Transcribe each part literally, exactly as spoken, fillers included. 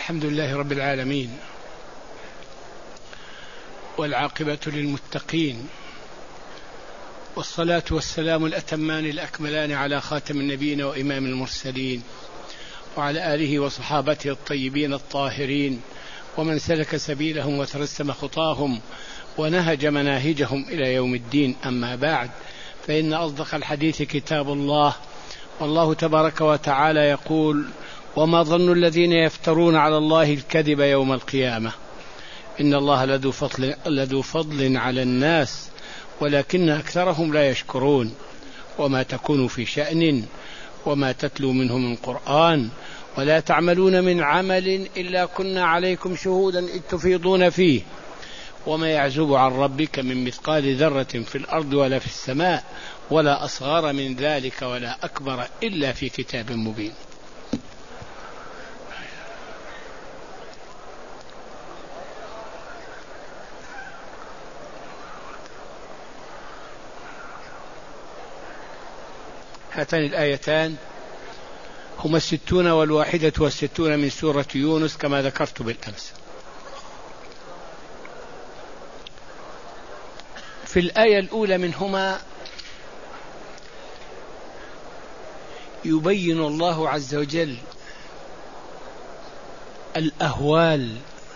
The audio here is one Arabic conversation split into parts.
الحمد لله رب العالمين، والعاقبة للمتقين، والصلاة والسلام الأتمان الأكملان على خاتم النبيين وإمام المرسلين، وعلى آله وصحابته الطيبين الطاهرين، ومن سلك سبيلهم وترسم خطاهم ونهج مناهجهم إلى يوم الدين. أما بعد، فإن أصدق الحديث كتاب الله، والله تبارك وتعالى يقول: وما ظن الذين يفترون على الله الكذب يوم القيامة إن الله لذو فضل, لذو فضل على الناس ولكن أكثرهم لا يشكرون. وما تكون في شأن وما تتلو منه من قرآن ولا تعملون من عمل إلا كنا عليكم شهودا إذ تفيضون فيه وما يعزب عن ربك من مثقال ذرة في الأرض ولا في السماء ولا أصغر من ذلك ولا أكبر إلا في كتاب مبين. هاتان الآيتان هما الستون والواحدة والستون من سورة يونس كما ذكرت بالأمس. في الآية الأولى منهما يبين الله عز وجل الأهوال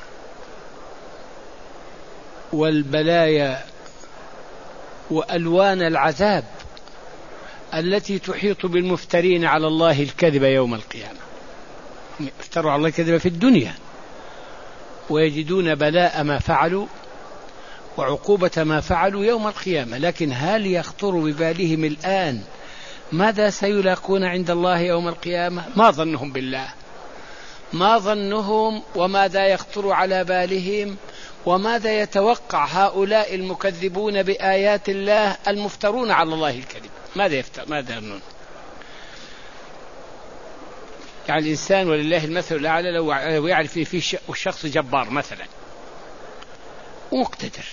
والبلايا وألوان العذاب التي تحيط بالمفترين على الله الكذب يوم القيامة. افتروا على الله الكذب في الدنيا ويجدون بلاء ما فعلوا وعقوبة ما فعلوا يوم القيامة، لكن هل يخطر ببالهم الآن ماذا سيلاقون عند الله يوم القيامة؟ ما ظنهم بالله، ما ظنهم، وماذا يخطر على بالهم، وماذا يتوقع هؤلاء المكذبون بآيات الله المفترون على الله الكذب؟ ماذا يفتر ماذا يظنون؟ يعني الإنسان ولله المثل الأعلى لو يعرف في شخص جبار مثلا ومقتدر،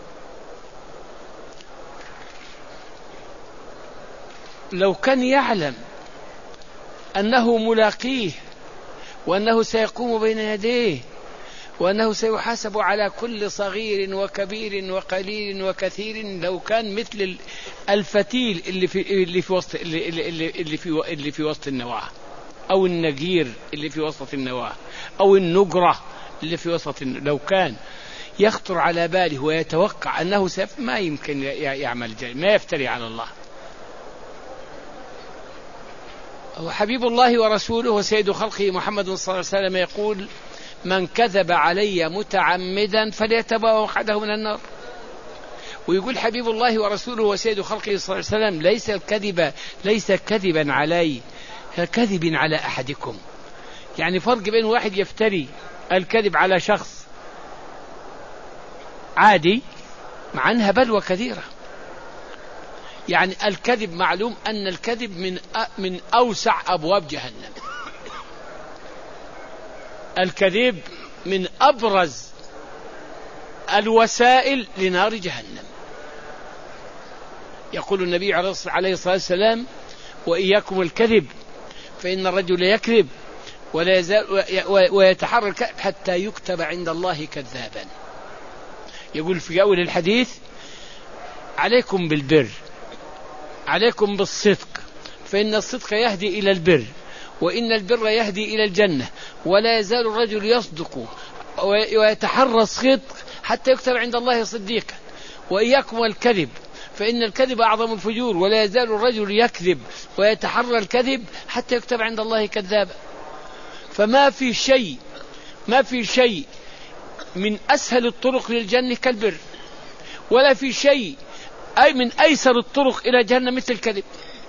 لو كان يعلم أنه ملاقيه وأنه سيقوم بين يديه وأنه سيحاسب على كل صغير وكبير وقليل وكثير، لو كان مثل الفتيل اللي في اللي في وسط اللي اللي اللي في اللي في وسط النواة، أو النجير اللي في وسط النواة، أو النجرة اللي في وسط، لو كان يخطر على باله ويتوقع أنه سيف ما يمكن يعمل جاي، ما يفتري على الله. وحبيب الله ورسوله وسيد خلقه محمد صلى الله عليه وسلم يقول: من كذب علي متعمدا فليتبوأ مقعده من النار. ويقول حبيب الله ورسوله وسيد خلقه صلى الله عليه وسلم: ليس الكذب ليس كذبا علي ككذب على أحدكم. يعني فرق بين واحد يفتري الكذب على شخص عادي مع أنها بلوى كثيرة. يعني الكذب معلوم أن الكذب من من أوسع أبواب جهنم، الكذب من أبرز الوسائل لنار جهنم. يقول النبي عليه الصلاة والسلام: وإياكم الكذب فإن الرجل يكذب ولا يزال ويتحرى الكذب حتى يكتب عند الله كذابا. يقول في أول الحديث: عليكم بالبر، عليكم بالصدق، فإن الصدق يهدي إلى البر، وإن البر يهدي إلى الجنة، ولا يزال الرجل يصدق ويتحرى الصدق حتى يكتب عند الله صديقا. وإياكم الكذب فإن الكذب أعظم الفجور، ولا يزال الرجل يكذب ويتحرى الكذب حتى يكتب عند الله كذابا. فما في شيء ما في شيء من أسهل الطرق للجنة كالبر، ولا في شيء أي من أيسر الطرق إلى جهنم مثل الكذب.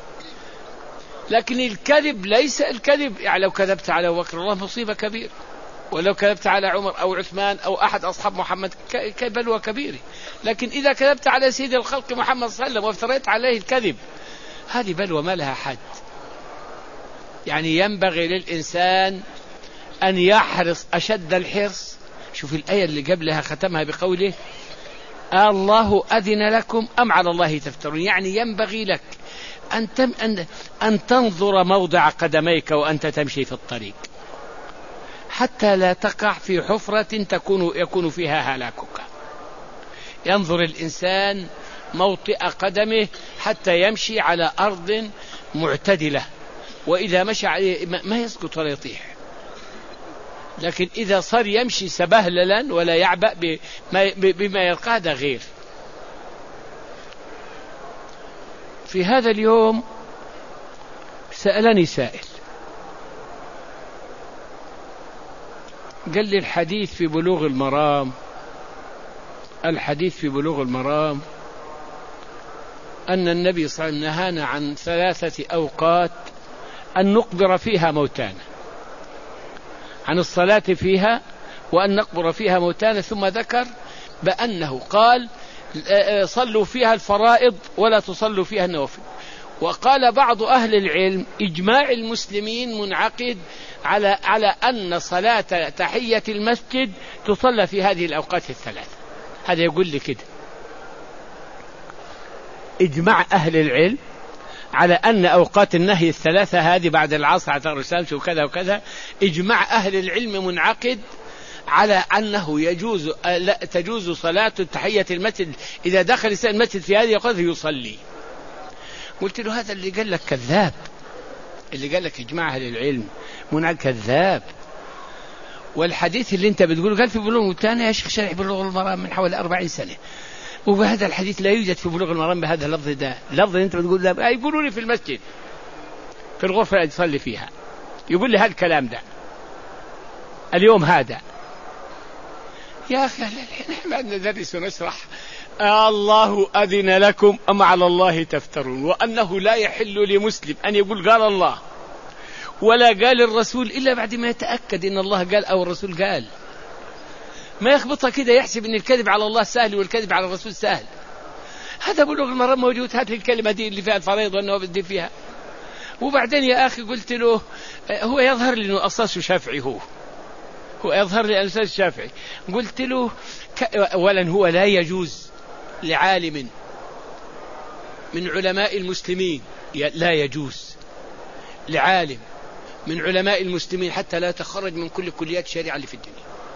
لكن الكذب ليس الكذب، يعني لو كذبت على أبو بكر الله مصيبة كبيرة، ولو كذبت على عمر أو عثمان أو أحد أصحاب محمد بلوى كبيرة. لكن إذا كذبت على سيد الخلق محمد صلى الله عليه وسلم وافتريت عليه الكذب، هذه بلوى ما لها حد. يعني ينبغي للإنسان أن يحرص أشد الحرص. شوف الآية اللي قبلها ختمها بقوله: الله أذن لكم أم على الله تفترون. يعني ينبغي لك أن, تم أن, أن تنظر موضع قدميك وأنت تمشي في الطريق، حتى لا تقع في حفرة تكون يكون فيها هلاكك. ينظر الإنسان موطئ قدمه حتى يمشي على أرض معتدلة، وإذا مشى عليه ما يسقط ولا يطيح. لكن إذا صار يمشي سبهللا ولا يعبأ بما يلقاه هذا غير. في هذا اليوم سألني سائل قال لي الحديث في بلوغ المرام الحديث في بلوغ المرام أن النبي صلى الله عليه وسلم نهانا عن ثلاثة أوقات أن نقبر فيها موتانا، عن الصلاة فيها وأن نقبر فيها موتانا، ثم ذكر بأنه قال صلوا فيها الفرائض ولا تصلوا فيها النوافل. وقال بعض أهل العلم إجماع المسلمين منعقد على على أن صلاة تحية المسجد تصلى في هذه الأوقات الثلاثة. هذا يقول لي كده إجماع أهل العلم على أن أوقات النهي الثلاثة هذه بعد العصر على تغرب الشمس وكذا وكذا، إجماع أهل العلم منعقد على أنه يجوز لا تجوز صلاة تحية المسجد إذا دخل الإنسان المسجد في هذه الأوقات يصلي. قلت له هذا اللي قال لك كذاب، اللي قال لك إجماع أهل العلم منعقد كذاب. والحديث اللي أنت بتقوله قال في بلوغ الثاني يا شيخ شرح بلوغ المرام من حوالي أربعين سنة، وبهذا الحديث لا يوجد في بلوغ المرام بهذا اللفظ ده. اللفظ اللي أنت بتقول ده يقولوا لي في المسجد في الغرفة اللي تصلي فيها، يقول لي هذا الكلام ده اليوم هذا. يا أخي الحين ما ندرس ونشرح الله أذن لكم أم على الله تفترون، وأنه لا يحل لمسلم أن يقول قال الله ولا قال الرسول إلا بعد ما يتأكد إن الله قال أو الرسول قال. ما يخبطها كده يحسب إن الكذب على الله سهل والكذب على الرسول سهل. هذا بلوغ المرام موجود، هات لي الكلمة دي اللي فيها الفرائض والنوافل دي فيها. وبعدين يا أخي قلت له هو يظهر لي إنه أساسه شافعي، هو هو يظهر لي أساسه شافعي. قلت له أولا هو لا يجوز لعالم من علماء المسلمين، لا يجوز لعالم من علماء المسلمين حتى لا يتخرج من كل كليات الشريعة اللي في الدنيا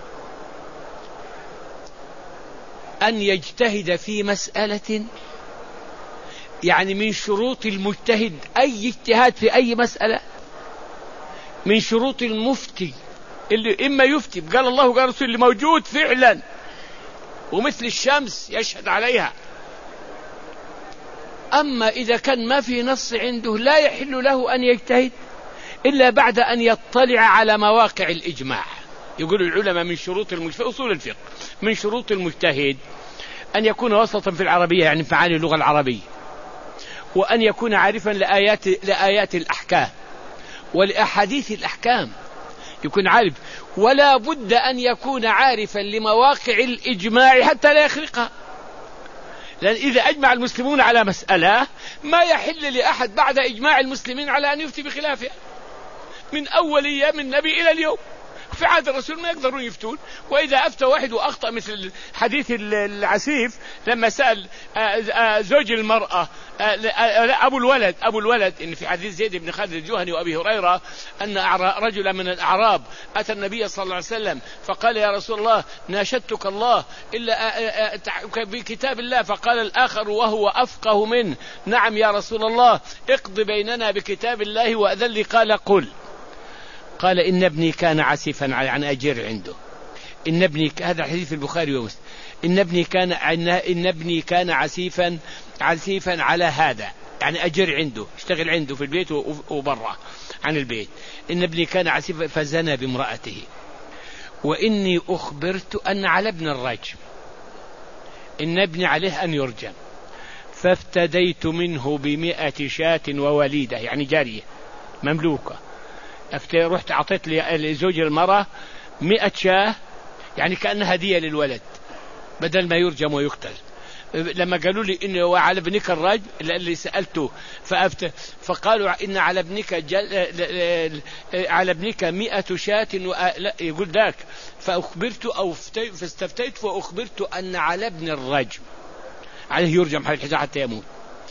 أن يجتهد في مسألة. يعني من شروط المجتهد أي اجتهاد في أي مسألة، من شروط المفتي اللي إما يفتي قال الله وقال رسول اللي موجود فعلا ومثل الشمس يشهد عليها. أما إذا كان ما في نص عنده لا يحل له أن يجتهد إلا بعد أن يطلع على مواقع الإجماع. يقول العلماء من شروط المجتهد أصول الفقه من شروط المجتهد أن يكون وسطا في العربية، يعني في معاني اللغة العربية، وأن يكون عارفا لآيات, لآيات الأحكام ولأحاديث الأحكام، يكون عارف. ولا بد أن يكون عارفا لمواقع الإجماع حتى لا يخرقها، لأن إذا أجمع المسلمون على مسألة ما يحل لأحد بعد إجماع المسلمين على أن يفتي بخلافها من أول أيام النبي إلى اليوم. في عهد الرسول ما يقدرون يفتون. وإذا أفتى واحد وأخطأ مثل حديث العسيف لما سأل زوج المرأة أبو الولد أبو الولد إن في حديث زيد بن خالد الجهني وأبي هريرة أن رجلا من الأعراب أتى النبي صلى الله عليه وسلم فقال يا رسول الله ناشدتك الله إلا بكتاب الله. فقال الآخر وهو أفقه منه نعم يا رسول الله اقض بيننا بكتاب الله وأذن لي. قال قل. قال إن ابني كان عسيفا عن أجير عنده. إن ابني هذا حديث في البخاري ومسلم. إن ابني كان إن ابني كان عسيفا عسيفا على هذا، يعني أجير عنده اشتغل عنده في البيت وبرا عن البيت. إن ابني كان عسيفا فزنى بامرأته وإني أخبرت أن على ابن الرجم، إن ابني عليه أن يرجم، فافتديت منه بمئة شاة ووليدة، يعني جارية مملوكة. رحت أعطيت لزوج المرأة مئة شاة، يعني كأنها هدية للولد بدل ما يرجم ويقتل. لما قالوا لي إنه وعلى ابنك الرجم اللي سألته فأفت فقالوا إن على ابنك جل على ابنك مئة شاة و... لا يقول ذاك فأخبرت أو فاستفتيت فأخبرت أن على ابن الرجم عليه يرجم حتى يموت.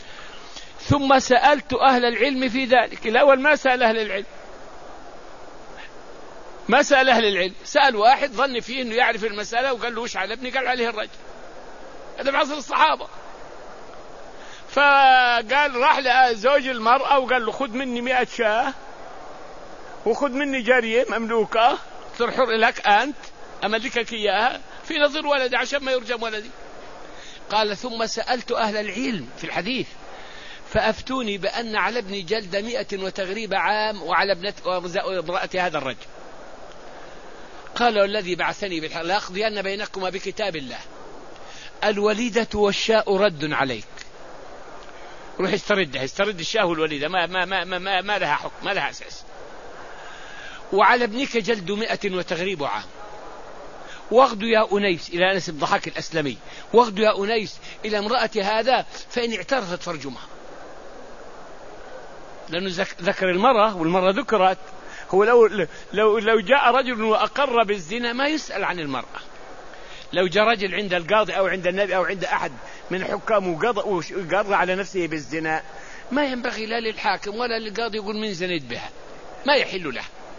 ثم سألت أهل العلم في ذلك. الأول ما سأل أهل العلم، ما سأل أهل العلم، سأل واحد ظن فيه أنه يعرف المسألة وقال له وش على ابني؟ قال عليه الرجل. هذا بعصر الصحابة. فقال راح لزوج المرأة وقال له خذ مني مئة شاة وخذ مني جارية مملوكة ترحر لك أنت أملكك إياها في نظر ولدي عشان ما يرجم ولدي. قال ثم سألت أهل العلم في الحديث فأفتوني بأن على ابني جلد مئة وتغريب عام وعلى ابنة وامرأة هذا الرجل. قال والذي بعثني بالحق لأقضين بينكما بكتاب الله الوليدة والشاء رد عليك. روح استردها، استرد الشاة والوليدة، ما, ما, ما, ما, ما لها حكم، ما لها أساس. وعلى ابنك جلد مئة وتغريب عام. واغدوا يا أنيس إلى أنس بن ضحاك الأسلمي، واغدوا يا أنيس إلى امرأة هذا فإن اعترفت فرجمها. لأنه ذكر المرأة والمرأة ذكرت. هو لو, لو, لو جاء رجل وأقر بالزنا ما يسأل عن المرأة. لو جاء رجل عند القاضي أو عند النبي أو عند أحد من الحكام وقضى على نفسه بالزنا ما ينبغي لا للحاكم ولا للقاضي يقول من زنيت بها، ما يحل له.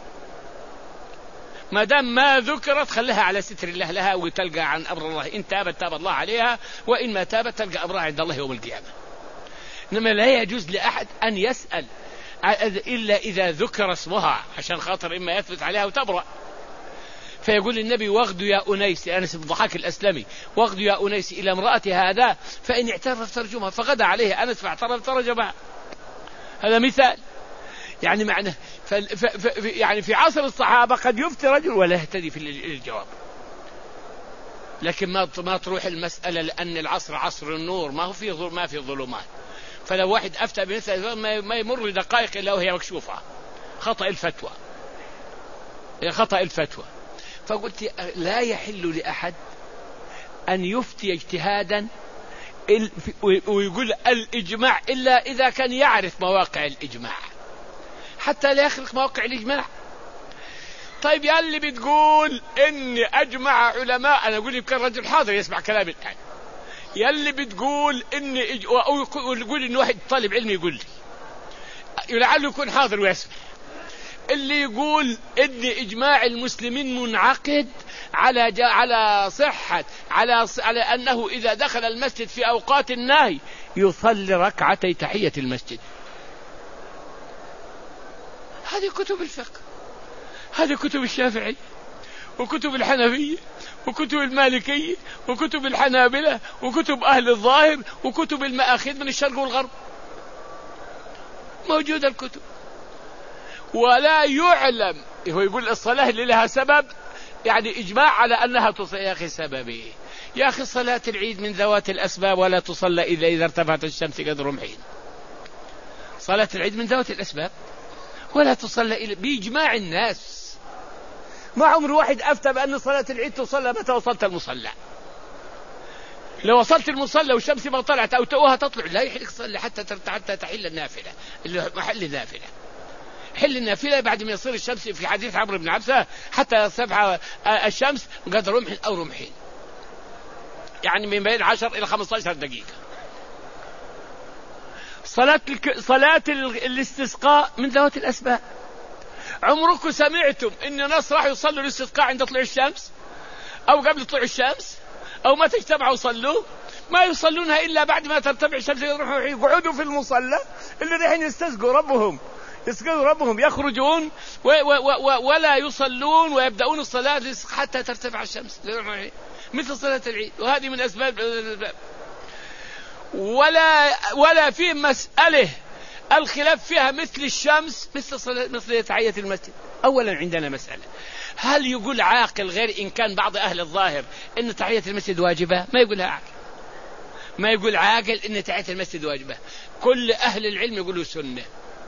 ما دام ما ذكرت خلها على ستر الله لها وتلقى عن أمر الله. إن تابت تاب الله عليها وإن ما تابت تلقى أمرها عند الله يوم القيامة. إنما لا يجوز لأحد أن يسأل إلا إذا ذكر اسمها عشان خاطر إما يثبت عليها وتبرأ. فيقول النبي واغدوا يا أنيس، أنس بن ضحاك الأسلمي، واغدوا يا أنيس إلى امرأة هذا فإن اعترف ترجمها. فغدا عليه أنس فاعترف ترجمها. هذا مثال يعني معنى ف... ف... ف... يعني في عصر الصحابة قد يفتي رجل ولا يهتدي في الجواب. لكن ما ما تروح المسألة لأن العصر عصر النور، ما هو في ما في ظلمات. فلو واحد أفتى بمثل ما يمر دقائق إلا وهي مكشوفة. خطأ الفتوى خطأ الفتوى. فقلت لا يحل لأحد أن يفتي اجتهادا ويقول الإجماع إلا إذا كان يعرف مواقع الإجماع حتى لا يخلق مواقع الإجماع. طيب يا اللي بتقول إن أجمع علماء، أنا أقول يمكن رجل حاضر يسمع كلامي الآن، يا اللي بتقول إن إج... ويقول إن واحد طالب علم يقول لي لعله يكون حاضر ويسمع، اللي يقول إن إجماع المسلمين منعقد على جا... على صحة على ص... على أنه إذا دخل المسجد في أوقات النهي يصلي ركعتي تحية المسجد. هذه كتب الفقه، هذه كتب الشافعي وكتب الحنفية وكتب المالكية وكتب الحنابلة وكتب أهل الظاهر وكتب المآخذ من الشرق والغرب، موجودة الكتب. ولا يعلم، هو يقول الصلاة اللي لها سبب يعني إجماع على أنها تصلي. يا أخي سببه يا أخي صلاة العيد من ذوات الأسباب ولا تصلى إلا إذا ارتفعت الشمس قدر رمحين. صلاة العيد من ذوات الأسباب ولا تصلى إلا بإجماع الناس. ما عمر واحد أفتى بأن صلاة العيد تصلى متى وصلت المصلى. لو وصلت المصلى والشمس ما طلعت أو توها تطلع لا يحلك تصلي حتى حتى تحل النافلة، اللي محل النافلة. حل النافلة بعد ما يصير الشمس في حديث عمرو بن عبسة حتى يرتفع الشمس قدر رمح أو رمحين، يعني من بين عشر إلى خمسة عشر دقيقة. صلاة صلاة الاستسقاء من ذوات الأسباب. عمركم سمعتم إن ناس راح يصلوا الاستسقاء عند طلوع الشمس أو قبل طلوع الشمس أو ما تجتمعوا وصلوا؟ ما يصلونها إلا بعد ما ترتفع الشمس. يروحوا يقعدوا في المصلى اللي رايحين يستسقوا ربهم، يسقوا ربهم، يخرجون و و و ولا يصلون ويبدأون الصلاة حتى ترتفع الشمس مثل صلاة العيد. وهذه من أسباب ولا ولا في مسألة الخلاف فيها مثل الشمس مثل صلاة مثل تحية المسجد. أولا عندنا مسألة، هل يقول عاقل غير إن كان بعض أهل الظاهر إن تحية المسجد واجبة؟ ما يقولها عاقل، ما يقول عاقل إن تحية المسجد واجبة. كل أهل العلم يقولوا سنة.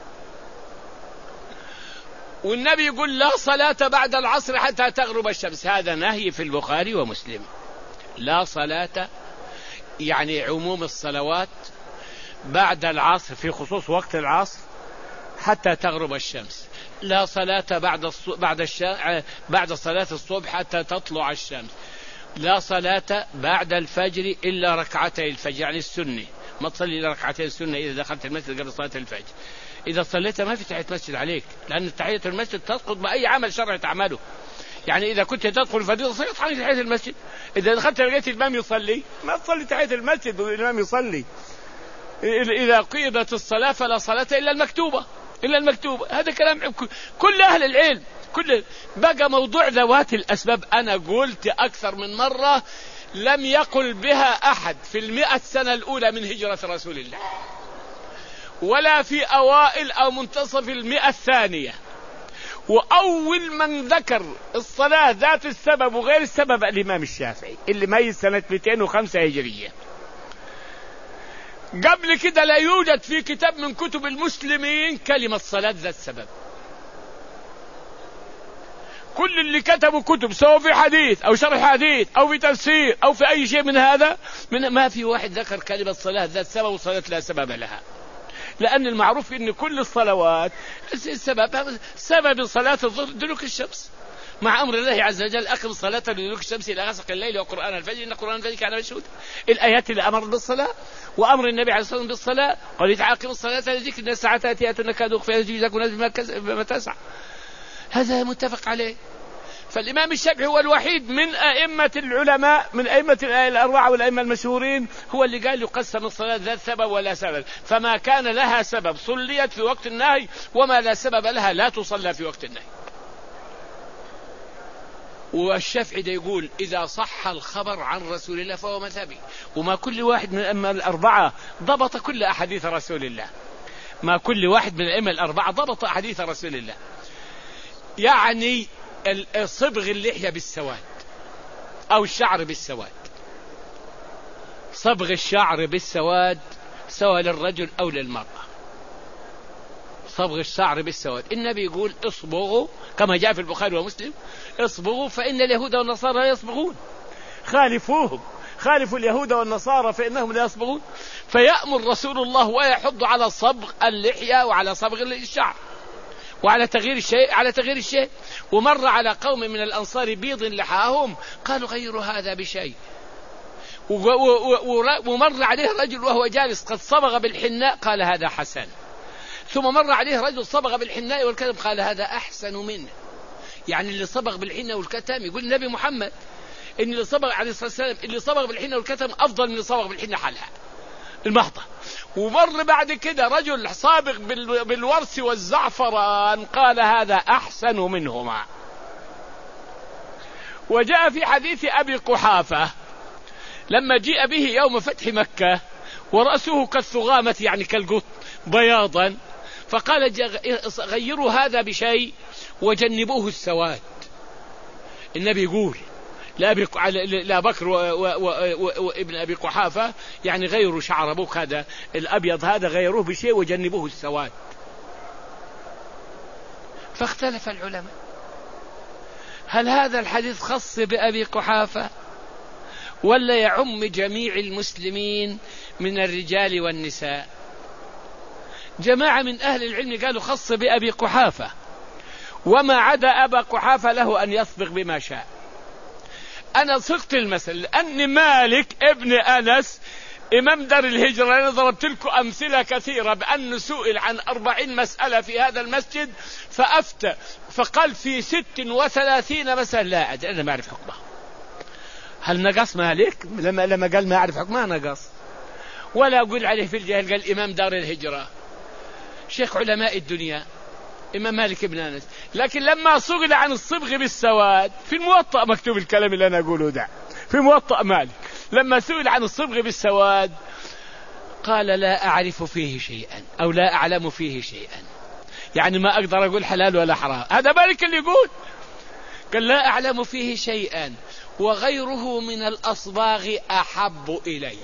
والنبي يقول لا صلاة بعد العصر حتى تغرب الشمس، هذا نهي في البخاري ومسلم. لا صلاة يعني عموم الصلوات بعد العصر في خصوص وقت العصر حتى تغرب الشمس. لا صلاة بعد الص... بعد الش... بعد صلاة الصبح حتى تطلع الشمس. لا صلاة بعد الفجر إلا ركعتي الفجر يعني السنة، ما تصلي إلا ركعتي السنة إذا دخلت المسجد قبل صلاة الفجر. إذا صليت ما في تحية مسجد عليك، لأن تحية المسجد تسقط بأي عمل شرعي تعمله. يعني إذا كنت تدخل فريضة سقط عنك تحية المسجد. إذا دخلت لقيت الإمام يصلي ما تصلي تحية المسجد والإمام يصلي. إذا قيدت الصلاة فلا صلاة إلا المكتوبة، إلا المكتوبة. هذا كلام كل أهل العلم. كل بقى موضوع ذوات الأسباب، أنا قلت أكثر من مرة لم يقل بها أحد في المئة سنة الأولى من هجرة رسول الله، ولا في أوائل أو منتصف المئة الثانية. وأول من ذكر الصلاة ذات السبب وغير السبب الإمام الشافعي اللي ميت سنة مئتين وخمسة هجرية. قبل كده لا يوجد في كتاب من كتب المسلمين كلمة صلاة ذات سبب. كل اللي كتبوا كتب سواء في حديث أو شرح حديث أو في تفسير أو في أي شيء من هذا، من ما في واحد ذكر كلمة صلاة ذات سبب وصلاة لا سبب لها. لأن المعروف إن كل الصلوات السبب سبب صلاة الظهر دلوك الشمس، مع أمر الله عز وجل أقم الصلاة لدلوك الشمس إلى غسق الليل وقرآن الفجر إن قرآن الفجر كان مشهودا. الآيات اللي أمر بالصلاة وأمر النبي عليه الصلاة والسلام بالصلاة، قال تعاقب الصلاة لذكر إن الساعة تأتي نكاد أخفيها تجزاكم بما تسعى. هذا متفق عليه. فالإمام الشافعي هو الوحيد من أئمة العلماء من أئمة الأربعة والأئمة المشهورين هو اللي قال يقسم الصلاة ذات سبب ولا سبب، فما كان لها سبب صليت في وقت النهي، وما لا سبب لها لا تصلى في وقت النهي. والشافعي ده يقول إذا صح الخبر عن رسول الله فهو مذهبي. وما كل واحد من الأئمة الأربعة ضبط كل أحاديث رسول الله، ما كل واحد من الأئمة الأربعة ضبط أحاديث رسول الله. يعني صبغ اللحية بالسواد أو الشعر بالسواد، صبغ الشعر بالسواد سواء للرجل أو للمرأة، صبغ الشعر بالسواد. النبي يقول اصبغوا كما جاء في البخاري ومسلم، اصبغوا فإن اليهود والنصارى يصبغون، خالفوهم، خالفوا اليهود والنصارى فإنهم لا يصبغون. فيأمر رسول الله ويحض على صبغ اللحية وعلى صبغ الشعر وعلى تغيير الشيء على تغيير الشيء. ومر على قوم من الأنصار بيض لحاهم قالوا غيروا هذا بشيء، ومر عليه رجل وهو جالس قد صبغ بالحناء قال هذا حسن، ثم مر عليه رجل صبغ بالحناء والكتم قال هذا أحسن منه. يعني اللي صبغ بالحناء والكتم يقول النبي محمد إن اللي صبغ عليه الصلاة والسلام اللي صبغ بالحناء والكتم أفضل من اللي صبغ بالحناء حالها المحضة. ومر بعد كده رجل صابغ بالورس والزعفران قال هذا أحسن منهما. وجاء في حديث أبي قحافة لما جيء به يوم فتح مكة ورأسه كالثغامة يعني كالقط بياضا، فقال غيروا هذا بشيء وجنبوه السواد. النبي يقول لا بكر وابن أبي قحافة يعني غيروا شعر أبوك هذا الأبيض هذا غيروه بشيء وجنبوه السواد. فاختلف العلماء هل هذا الحديث خاص بأبي قحافة ولا يعم جميع المسلمين من الرجال والنساء؟ جماعة من أهل العلم قالوا خاص بأبي قحافة، وما عدا أبا قحافة له أن يصبغ بما شاء. أنا صغت المثل لأن مالك ابن أنس إمام دار الهجرة أنا ضربت لكم أمثلة كثيرة بأنه سئل عن أربعين مسألة في هذا المسجد فأفتى فقال في ست وثلاثين مسألة لا أدري أنا ما أعرف حكمها. هل نقص مالك لما لما قال ما أعرف حكمها؟ نقص. ولا أقول عليه في الجهل قال إمام دار الهجرة شيخ علماء الدنيا إمام مالك ابن أنس. لكن لما سئل عن الصبغ بالسواد في الموطأ مكتوب الكلام اللي أنا أقوله ده في موطأ مالك، لما سئل عن الصبغ بالسواد قال لا أعرف فيه شيئا أو لا أعلم فيه شيئا، يعني ما أقدر أقول حلال ولا حرام. هذا مالك اللي يقول قال لا أعلم فيه شيئا وغيره من الأصباغ أحب إلي.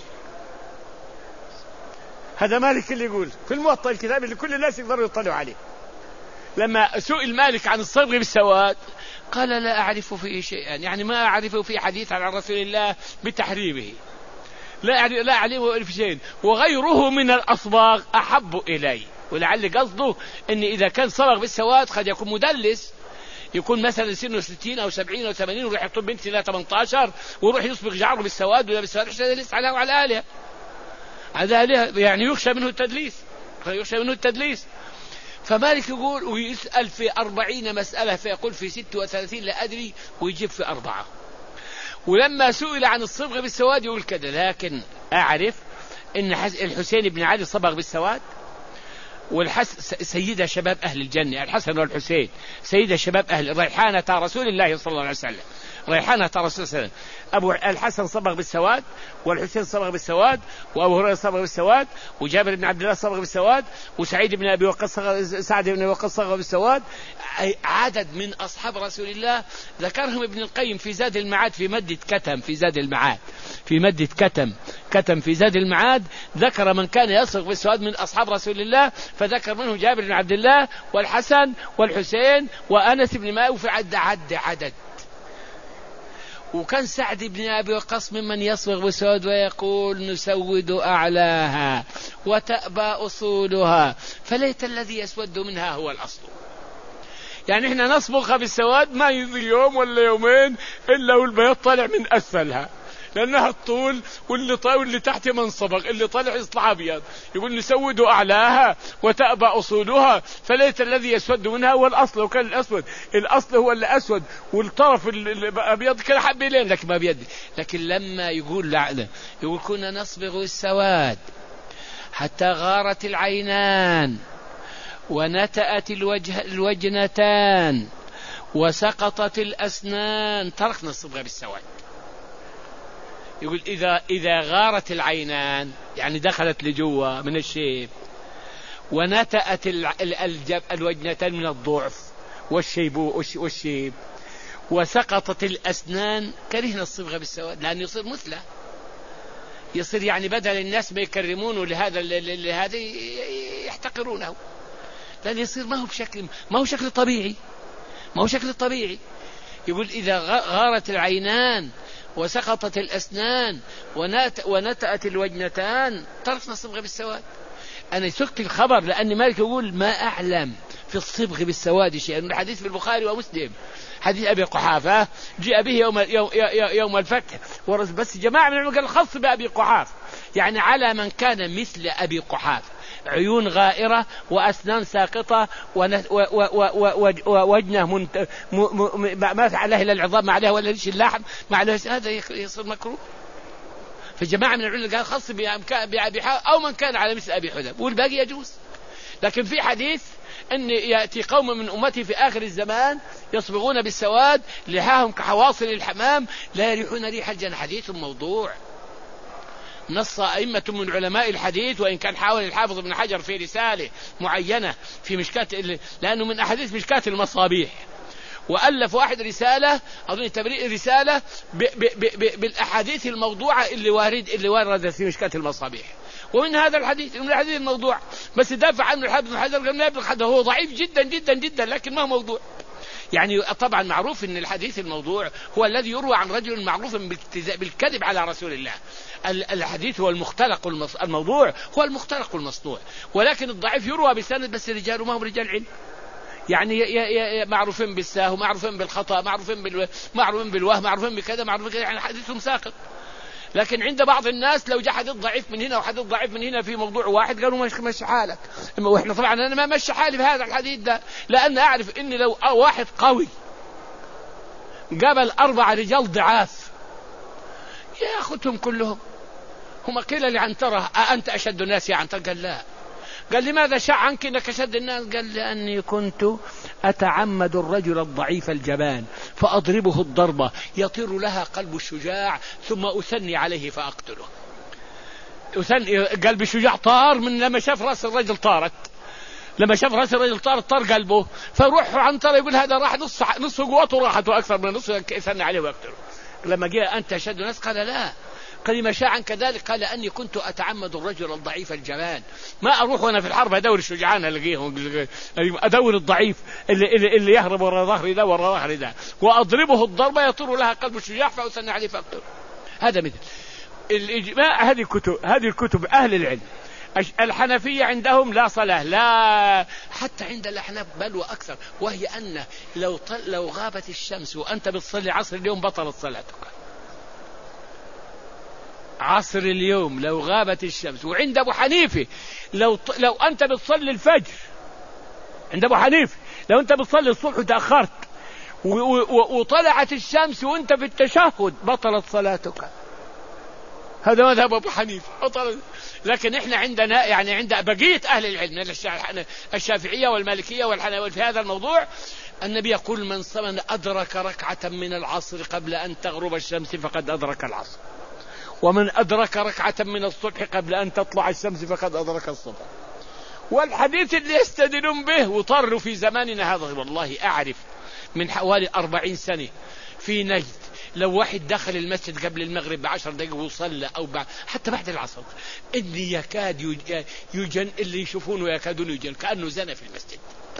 هذا مالك اللي يقول في الموطأ الكتاب اللي كل الناس يقدروا يطلعوا عليه. لما سئل مالك عن الصبغ بالسواد قال لا أعرف فيه شيئا، يعني ما أعرف في حديث عن رسول الله بتحريمه، لا لا أعلمه في شيء وغيره من الأصباغ أحب إلي. ولعل قصده أن إذا كان صبغ بالسواد قد يكون مدلس، يكون مثلا سنه ستين أو سبعين أو ثمانين ويروح يخطب بنت سنة ثمانية عشر ويروح يصبغ شعره بالسواد ولا بالسواد حتى يدلس عليها وعلى آلهة، هذا يعني يخشى منه التدليس، يخشى منه التدليس. فمالك يقول ويسأل في أربعين مسألة فيقول في ست وثلاثين لا أدري ويجيب في أربعة. ولما سئل عن الصبغ بالسواد يقول كذا، لكن أعرف إن الحسين بن علي صبغ بالسواد، والحسن سيدة شباب أهل الجنة، الحسن والحسين سيدة شباب أهل ريحانة رسول الله صلى الله عليه وسلم، ريحانة رسول الله صلى الله عليه وسلم. أبو الحسن صبغ بالسواد، والحسين صبغ بالسواد، وأبو هريرة صبغ بالسواد، وجابر بن عبد الله صبغ بالسواد، وسعيد بن أبي وقاص سعد بن أبي وقاص صبغ بالسواد. عدد من أصحاب رسول الله ذكرهم ابن القيم في زاد المعاد في مدة كتم، في زاد المعاد في مدة كتم كتم في زاد المعاد ذكر من كان يصبغ بالسواد من أصحاب رسول الله، فذكر منهم جابر بن عبد الله والحسن والحسين وأنس بن مالك، وفي عد عد عدد. وكان سعد بن أبي وقاص ممن يصبغ بالسواد ويقول نسود أعلاها وتأبى أصولها فليت الذي يسود منها هو الأصل. يعني احنا نصبغها بالسواد ما يجي يوم ولا يومين إلا والبيض طالع من أسفلها، لأنها الطول واللي طالع واللي تحت منصبغ، اللي طالع يطلع أبيض. يقول نسود أعلاها وتأبى أصولها فليت الذي يسود منها هو الأصل. وكان الأسود الأصل هو اللي أسود والطرف الأبيض كان حبيلين لك ما بيد. لكن لما يقول لعنة يقول كنا نصبغ السواد حتى غارت العينان ونتأت الوجه الوجنتان وسقطت الأسنان تركنا الصبغة بالسواد. يقول إذا إذا غارت العينان يعني دخلت لجوا من الشيب، ونتأت الوجنتان من الضعف والشيب والشيب، وسقطت الأسنان كرهنا الصبغة بالسواد، لأنه يصير مثله، يصير يعني بدل الناس ما يكرمونه لهذا لهذا يحتقرونه، لأن يصير ما هو بشكل ما هو شكل طبيعي ما هو شكل طبيعي. يقول إذا غارت العينان وسقطت الأسنان ونتأت الوجنتان تركنا الصبغ بالسواد. أنا سكت الخبر لأن مالك يقول ما أعلم في الصبغ بالسواد شيئا. الحديث في البخاري ومسلم حديث أبي قحافة جاء به يوم يوم يوم الفتح، بس جماعة من العلماء الخاص بأبي قحافة يعني على من كان مثل أبي قحافة، عيون غائرة وأسنان ساقطة ووجنه ما عليه إلا العظام ما عليه ولا ليش اللحم ما عليه، هذا يصير مكروه. فجماعة من العلماء قال خاص بأبي حاتم أو من كان على مثل أبي حاتم والباقي يجوز. لكن في حديث أن يأتي قوم من أمتي في آخر الزمان يصبغون بالسواد لحاهم كحواصل الحمام لا يريحون ريح الجنة، حديث موضوع نص أئمة من علماء الحديث، وإن كان حاول الحافظ ابن حجر في رسالة معينة في مشكات لأنه من أحاديث مشكات المصابيح، وألف واحد رسالة أظن تبريء رسالة ب ب ب بالأحاديث الموضوعة اللي وارد اللي وارد في مشكات المصابيح، ومن هذا الحديث من الحديث الموضوع بس دافع عنه الحافظ ابن حجر قال ما يبلغ حد، هو ضعيف جدا جدا جدا لكن ما هو موضوع. يعني طبعا معروف ان الحديث الموضوع هو الذي يروى عن رجل معروف بالكذب على رسول الله. الحديث هو المختلق الموضوع هو المختلق المصنوع، ولكن الضعيف يروى بسند بس رجاله ما هم رجال علم، يعني معروفين بالسهو معروفين بالخطأ معروفين بال معروفين بالوهم معروفين بكذا معروفين بكذا، يعني حديثهم ساقط. لكن عند بعض الناس لو جاء حديث ضعيف من هنا وحديث ضعيف من هنا في موضوع واحد قالوا مشي حالك، واحنا طبعا انا ما مشي حالي بهذا الحديث ده، لان اعرف ان لو واحد قوي قبل اربع رجال ضعاف ياخذهم كلهم. هم قيل لعنترة أنت أشد الناس يا عنترة؟ قال لا. قال لماذا شاع عنك انك أشد الناس؟ قال لأني كنت أتعمد الرجل الضعيف الجبان فأضربه الضربة يطير لها قلب الشجاع ثم أثني عليه فأقتله. أثني قلب الشجاع طار من لما شاف رأس الرجل طارت، لما شاف رأس الرجل طارت طار قلبه، فروح عنترة يقول هذا راح نص نص قوته راحت وأكثر من نص يثني عليه ويقتله. لما جاء أنت أشد الناس قال لا. قال ما شاع كذلك؟ قال أني كنت أتعمد الرجل الضعيف الجبان، ما أروح وأنا في الحرب أدور الشجعان ألقيهم، أدور الضعيف اللي, اللي, اللي يهرب وراء ظهري ده وراء ظهري ده وأضربه الضربة يطير لها قلب الشجاع فأثني عليه فأقتله. هذا مثل الإجماع. هذه الكتب هذه الكتب أهل العلم. الحنفية عندهم لا صلاة، لا حتى عند الأحناف بل وأكثر، وهي أن لو لو غابت الشمس وأنت بتصلي عصر اليوم بطلت صلاتك. عصر اليوم لو غابت الشمس. وعند أبو حنيفة لو لو أنت بتصلي الفجر عند أبو حنيفة لو أنت بتصلي الصبح وتأخرت وطلعت الشمس وأنت في التشهد بطلت صلاتك. هذا مذهب أبو حنيفة بطلت. لكن إحنا عندنا يعني عند بقية أهل العلم الشافعية والمالكية والحنابلة في هذا الموضوع النبي يقول من صمن أدرك ركعة من العصر قبل أن تغرب الشمس فقد أدرك العصر، ومن أدرك ركعة من الصبح قبل أن تطلع الشمس فقد أدرك الصبح. والحديث اللي يستدلون به وطروا في زماننا هذا، والله أعرف من حوالي أربعين سنة في نجد لو واحد دخل المسجد قبل المغرب بعشر دقائق وصلى أو بعد حتى بعد العصر إني يكاد يجن، اللي يشوفونه يكادون يجن كأنه زنى في المسجد.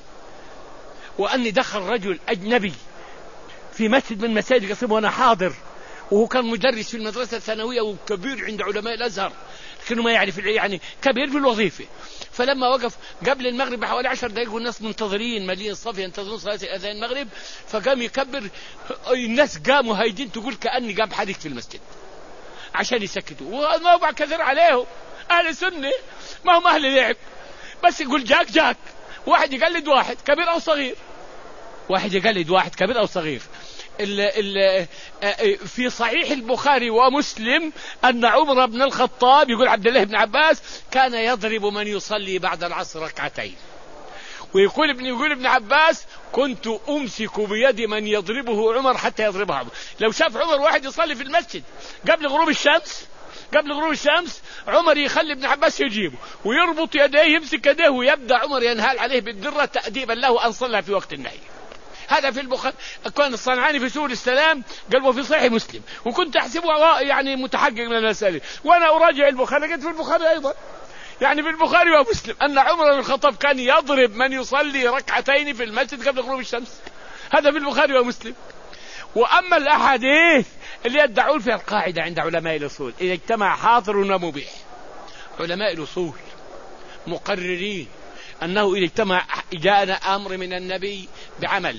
وأني دخل رجل أجنبي في مسجد من مساجد قصيم وأنا حاضر، وهو كان مدرس في المدرسة الثانوية وكبير عند علماء الأزهر لكنه ما يعرف يعني كبير في الوظيفة. فلما وقف قبل المغرب بحوالي عشر دقائق والناس منتظرين مليين الصف ينتظرون صلاة الأذان المغرب، فقام يكبر، الناس قاموا هايدين تقول كأني قام حديث في المسجد عشان يسكتوا. وما بعد كثر عليه أهل سنة ما هم أهل لعب، بس يقول جاك جاك واحد يقلد واحد كبير أو صغير، واحد يقلد واحد كبير أو صغير. ال ال في صحيح البخاري ومسلم أن عمر بن الخطاب يقول عبد الله بن عباس كان يضرب من يصلي بعد العصر ركعتين، ويقول ابن يقول ابن عباس كنت أمسك بيد من يضربه عمر حتى يضربه عمر. لو شاف عمر واحد يصلي في المسجد قبل غروب الشمس قبل غروب الشمس عمر يخلي ابن عباس يجيبه ويربط يديه يمسك يديه ويبدأ عمر ينهال عليه بالدرة تأديبا له أن صلى في وقت النهي. هذا في البخاري. كان الصنعاني في سور السلام قال وفي صحيح مسلم، وكنت أحسبه يعني متحقق من المسألة وأنا أراجع البخاري لقيت في البخاري أيضا يعني في البخاري ومسلم أن عمر بن الخطاب كان يضرب من يصلي ركعتين في المسجد قبل غروب الشمس. هذا في البخاري ومسلم. وأما الأحاديث اللي يدعون فيها القاعدة عند علماء الأصول إذا اجتمع حاضر ومبيح، علماء الأصول مقررين أنه إذا اجتمع جاءنا أمر من النبي بعمل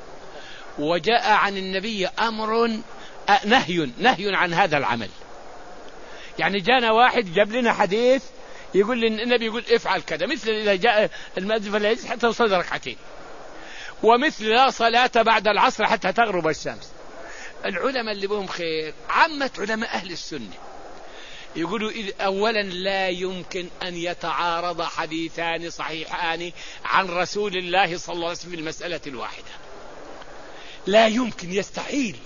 وجاء عن النبي أمر نهي نهي عن هذا العمل، يعني جاءنا واحد جاب لنا حديث يقول لي النبي يقول افعل كذا، مثل إذا جاء المؤذن فلا يجلس حتى يصلي ركعتين، ومثل لا صلاة بعد العصر حتى تغرب الشمس. العلماء اللي بهم خير عامة علماء أهل السنة يقولوا أولا لا يمكن أن يتعارض حديثان صحيحان عن رسول الله صلى الله عليه وسلم في المسألة الواحدة، لا يمكن، يستحيل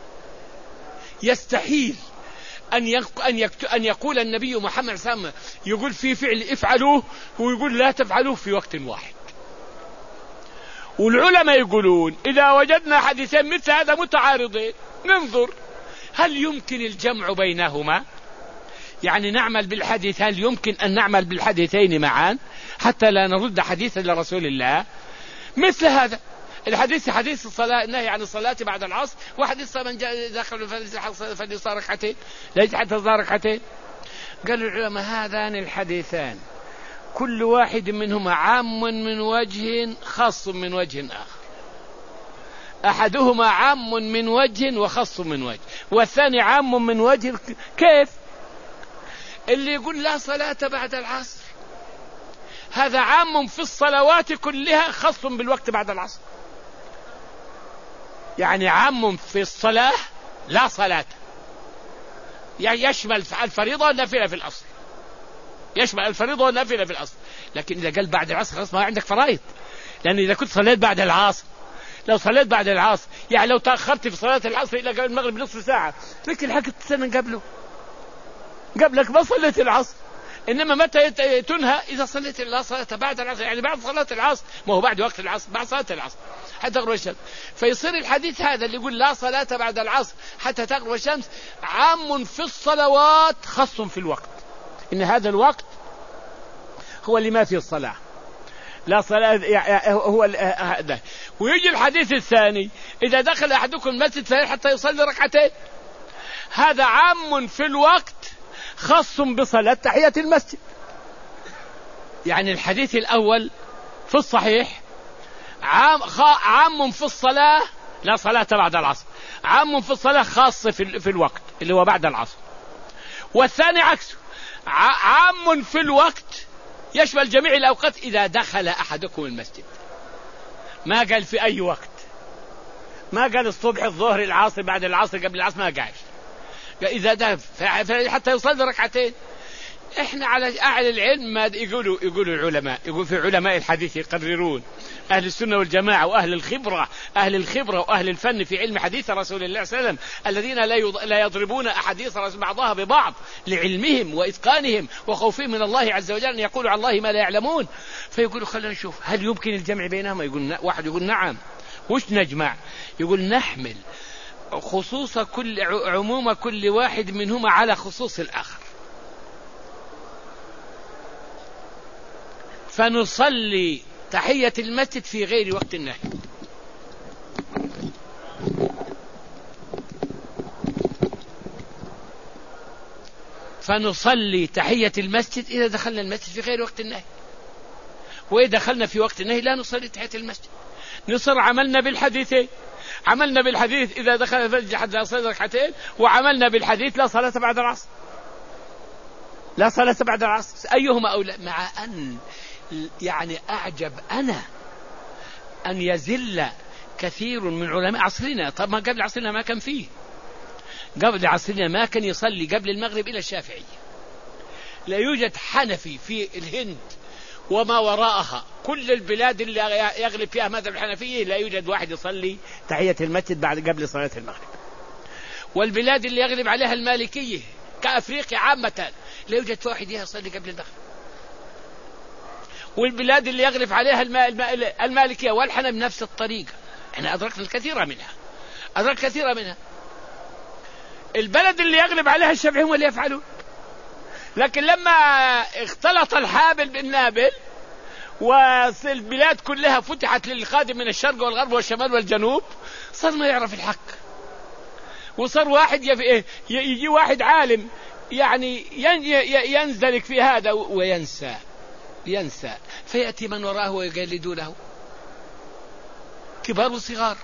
يستحيل أن أن يقول النبي محمد صلى الله عليه وسلم يقول في فعل افعلوه ويقول لا تفعلوه في وقت واحد. والعلماء يقولون إذا وجدنا حديثين مثل هذا متعارضين ننظر هل يمكن الجمع بينهما، يعني نعمل بالحديث، هل يمكن أن نعمل بالحديثين معا حتى لا نرد حديثا لرسول الله. مثل هذا الحديث حديث الصلاة النهي عن الصلاة بعد العصر، وحديث من جاء داخل فليصلي ركعتين ليس حتى صار ركعتين. قالوا العلماء هذان الحديثان كل واحد منهما عام من وجه خاص من وجه آخر، أحدهما عام من وجه وخاص من وجه، والثاني عام من وجه. كيف؟ اللي يقول لا صلاة بعد العصر هذا عام في الصلوات كلها خاص بالوقت بعد العصر، يعني عام في الصلاة لا صلاة، يعني يشمل الفريضة والنافلة في الأصل، يشمل الفريضة والنافلة في الأصل. لكن إذا قال بعد العصر خلاص ما عندك فرائض، لأن إذا كنت صليت بعد العصر لو صليت بعد العصر يعني لو تأخرت في صلاة العصر إلى قبل المغرب نصف ساعة لكن حقت سنة قبله قبلك ما صليت العصر. إنما متى تنهى؟ إذا صليت لا صلاة بعد العصر، يعني بعد صلاة العصر، ما هو بعد وقت العصر، بعد صلاة العصر حتى تغرب الشمس. فيصير الحديث هذا اللي يقول لا صلاة بعد العصر حتى تغرب الشمس عام في الصلوات خاص في الوقت، إن هذا الوقت هو اللي ما فيه الصلاة، لا صلاة هو هذا. ويجي الحديث الثاني إذا دخل أحدكم المسجد فلا حتى يصلي ركعتين، هذا عام في الوقت خاص بصلاة تحية المسجد. يعني الحديث الأول في الصحيح عام, عام في الصلاة لا صلاة بعد العصر، عام في الصلاة خاص في, في الوقت اللي هو بعد العصر، والثاني عكسه عام في الوقت يشمل جميع الأوقات إذا دخل أحدكم المسجد. ما قال في أي وقت، ما قال الصبح الظهر العصر بعد العصر قبل العصر، ما قال إذا ده حتى يصلي ركعتين. إحنا على أعلى العلم ما يقولوا يقولوا العلماء، يقول في علماء الحديث يقررون أهل السنة والجماعة وأهل الخبرة أهل الخبرة وأهل الفن في علم حديث رسول الله صلى الله عليه وسلم الذين لا لا يضربون أحاديث بعضها ببعض لعلمهم وإتقانهم وخوفهم من الله عز وجل أن يقولوا على الله ما لا يعلمون، فيقولوا خلينا نشوف هل يمكن الجمع بينهما. يقول واحد يقول نعم، وش نجمع؟ يقول نحمل خصوص كل عموم كل واحد منهما على خصوص الآخر، فنصلي تحية المسجد في غير وقت النهي. فنصلي تحية المسجد إذا دخلنا المسجد في غير وقت النهي، وإذا دخلنا في وقت النهي لا نصلي تحية المسجد. نصر عملنا بالحديثين، عملنا بالحديث إذا دخل الفجر حتى نصلي ركعتين، وعملنا بالحديث لا صلاة بعد العصر، لا صلاة بعد العصر، أيهما أولى؟ مع أن يعني أعجب أنا أن يزل كثير من علماء عصرنا. طب ما قبل عصرنا ما كان فيه، قبل عصرنا ما كان يصلي قبل المغرب إلى الشافعي. لا يوجد حنفي في الهند وما وراءها، كل البلاد اللي يغلب فيها مذهب الحنفية لا يوجد واحد يصلي تحية المسجد بعد قبل صلاة المغرب. والبلاد اللي يغلب عليها المالكية كأفريقيا عامة لا يوجد واحد يصلي قبل المغرب. والبلاد اللي يغلب عليها المالكية والحنف نفس الطريقة. احنا أدركنا الكثير منها، أدرك كثيرا منها. البلد اللي يغلب عليها الشافعي هم اللي يفعلون. لكن لما اختلط الحابل بالنابل والبلاد كلها فتحت للخادم من الشرق والغرب والشمال والجنوب، صار ما يعرف الحق، وصار واحد يجي واحد عالم يعني ينزلك في هذا وينسى ينسى فيأتي من وراه ويقلدوا له، كبار وصغار،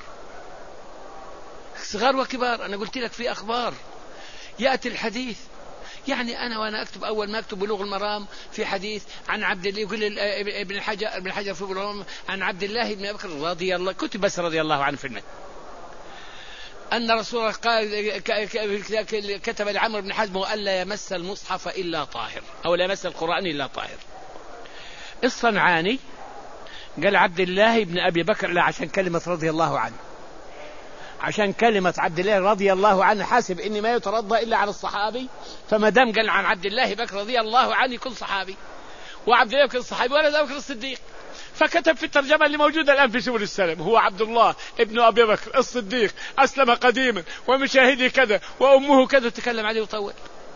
صغار وكبار. أنا قلت لك في أخبار يأتي الحديث، يعني أنا وأنا أكتب أول ما أكتب بلوغ المرام في حديث عن عبد الله، يقول ابن حجر ابن حجر في بلوغ المرام عن عبد الله بن أبي بكر رضي الله، كتب بس رضي الله عنه في المتن، أن رسول الله قال كتب لعمرو بن حزم ألا يمس المصحف إلا طاهر، أو لا يمس القرآن إلا طاهر. الصنعاني قال عبد الله بن أبي بكر، لا عشان كلمة رضي الله عنه، عشان كلمة عبد الله رضي الله عنه حاسب إني ما يترضى إلا على الصحابي، فما دام قال عن عبد الله بكر رضي الله عنه يكون صحابي، وعبد الله بكر صحابي ولد أبو بكر الصديق. فكتب في الترجمة اللي موجودة الآن في سبل السلام هو عبد الله ابن أبي بكر الصديق أسلم قديما ومشاهده كذا وأمه كذا، تكلم عليه وطول.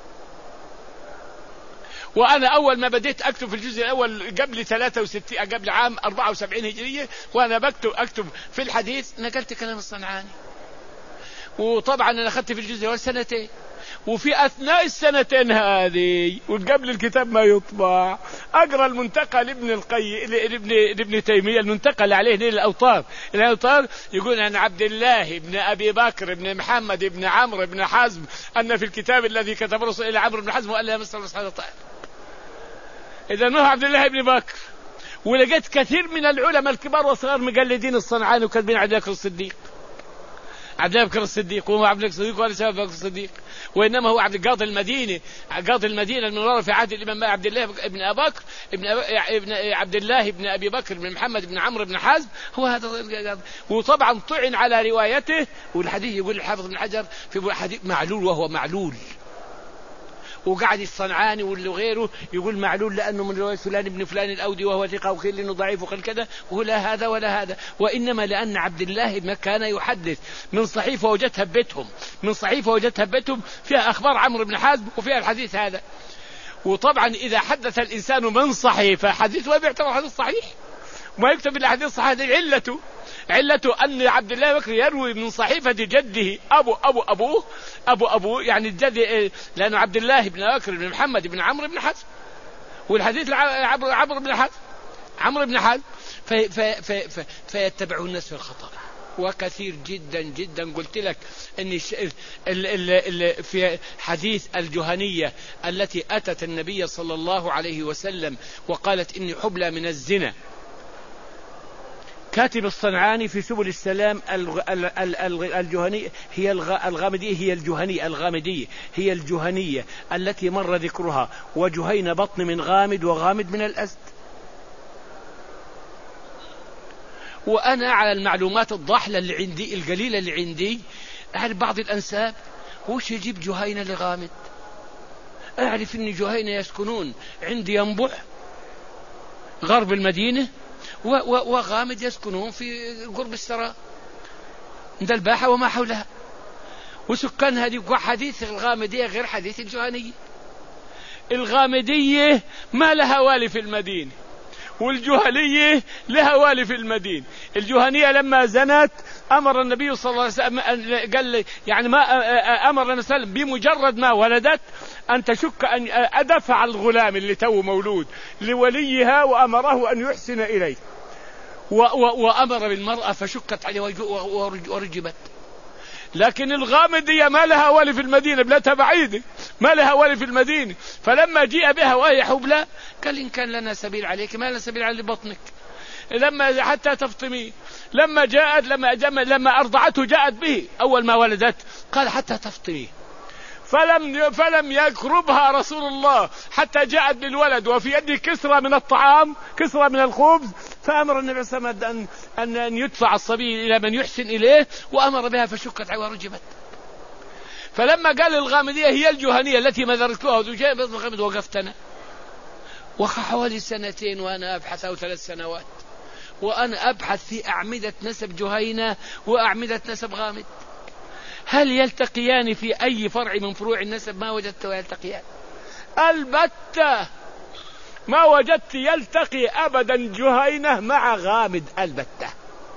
وأنا أول ما بديت أكتب في الجزء الأول قبل ثلاثة وستين قبل عام أربعة وسبعين هجرية، وأنا بكتب أكتب في الحديث نقلت كلام الصنعاني. وطبعا أنا أخذت في الجزء الأول سنتين، وفي أثناء السنتين هذه وقبل الكتاب ما يطبع أقرأ المنتقى لابن القي لابن لابن تيمية، المنتقى اللي عليه نيل الأوطار. الأوطار يقول عن عبد الله بن أبي بكر بن محمد بن عمرو بن حزم أن في الكتاب الذي كتبه الرسول إلى عمرو بن حزم وقال لا يمس المصحف طاهر. إذا ما هو عبد الله بن بكر. ولقيت كثير من العلماء الكبار والصغار مقلدين الصنعاني وكاتبين عبد الله بكر الصديق، عبد الله بكر الصديق، وهو عبد الله الصديق ولا سبب بكر الصديق، وإنما هو عبد القاضي المدينة، قاضي المدينة المنورة في عهد الإمام عبد الله بن أبي بكر ابن ابن عبد الله بن أبي بكر بن محمد بن عمرو بن حزم، هو هذا القاضي. وطبعا طعن على روايته، والحديث يقول الحافظ بن حجر في حديث معلول، وهو معلول. وقعد الصنعاني واللي غيره يقول معلول لأنه من رواية فلان ابن فلان الأودي وهو ثقة، وقيل إنه ضعيف وقال كذا، وهو لا هذا ولا هذا، وإنما لأن عبد الله ما كان يحدث من صحيفة وجدتها ببيتهم، من صحيفة وجدتها ببيتهم فيها أخبار عمرو بن حزم وفيها الحديث هذا. وطبعا إذا حدث الإنسان من صحيفة حديث ما بيعتبر حديث صحيح، وما يكتب الحديث صحيح. علته علته أن عبد الله بكر يروي من صحيفة جده أبو أبو أبوه أبو أبوه يعني الجد، لأنه عبد الله بن بكر بن محمد بن عمرو بن حزم، والحديث عمرو عمرو بن حزم عمرو بن حزم في في في في فيتبعون الناس في الخطأ. وكثير جدا جدا قلت لك ان في حديث الجهنية التي أتت النبي صلى الله عليه وسلم وقالت إني حبلى من الزنا، كاتب الصنعاني في سبل السلام الجهني هي الغامدية هي الجهنية الغامدية هي الجهنية التي مر ذكرها، وجهين بطن من غامد وغامد من الأسد. وأنا على المعلومات الضحلة اللي عندي القليلة اللي عندي أعرف بعض الأنساب. وش يجيب جهينة لغامد؟ أعرف أن جهينة يسكنون عند ينبع غرب المدينة، وغامد يسكنون في قرب السراء عند الباحة وما حولها، وسكان هذه حديث الغامدية غير حديث الجهنية. الغامدية ما لها والي في المدينة، والجهنية لها والي في المدينة. الجهنية لما زنت أمر النبي صلى الله عليه وسلم قال يعني ما أمر النبي صلى الله عليه وسلم بمجرد ما ولدت أن تشك أن أدفع الغلام اللي تو مولود لوليها وأمره أن يحسن إليه، وأمر بالمرأة فشكت عليه ورجبت. لكن الغامدية ما لها والي في المدينة، بلاتها بعيدة ما لها والي في المدينة. فلما جيء بها وهي حبلى قال إن كان لنا سبيل عليك ما لنا سبيل على بطنك لما حتى تفطمي. لما جاءت لما لما أرضعته جاءت به أول ما ولدت قال حتى تفطمي، فلم فلم يقربها رسول الله حتى جاءت بالولد وفي يده كسرة من الطعام كسرة من الخبز، فأمر النبي صلى الله عليه وسلم أن أن يدفع الصبي إلى من يحسن إليه، وأمر بها فشكت ورجبت. فلما قال الغامدية هي الجهنية التي مذرتها وزوجها بطن وقفتنا، وحوالي سنتين وأنا أبحث أو ثلاث سنوات وأنا أبحث في أعمدة نسب جهينة وأعمدة نسب غامد، هل يلتقيان في أي فرع من فروع النسب؟ ما وجدت يلتقيان البتة، ما وجدت يلتقي أبدا جهينة مع غامد البتة.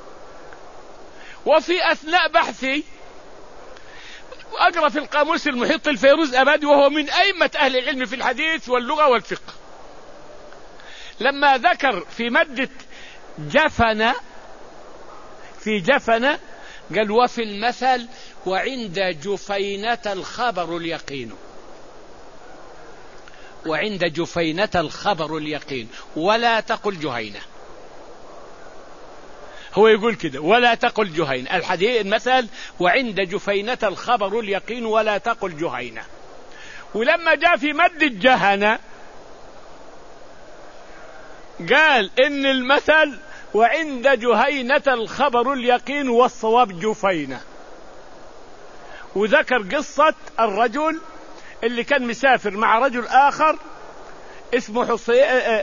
وفي أثناء بحثي أقرأ في القاموس المحيط الفيروز أبادي وهو من أئمة أهل العلم في الحديث واللغة والفقه، لما ذكر في مادة جفن في جفن قال وفي المثل وعند جفينة الخبر اليقين، وعند جفينة الخبر اليقين ولا تقل جهينة. هو يقول كده ولا تقل جهينة، الحديث المثل وعند جفينة الخبر اليقين ولا تقل جهينة. ولما جاء في مد الجهنة قال إن المثل وعند جهينة الخبر اليقين والصواب جفينة. وذكر قصة الرجل اللي كان مسافر مع رجل آخر اسمه حسين،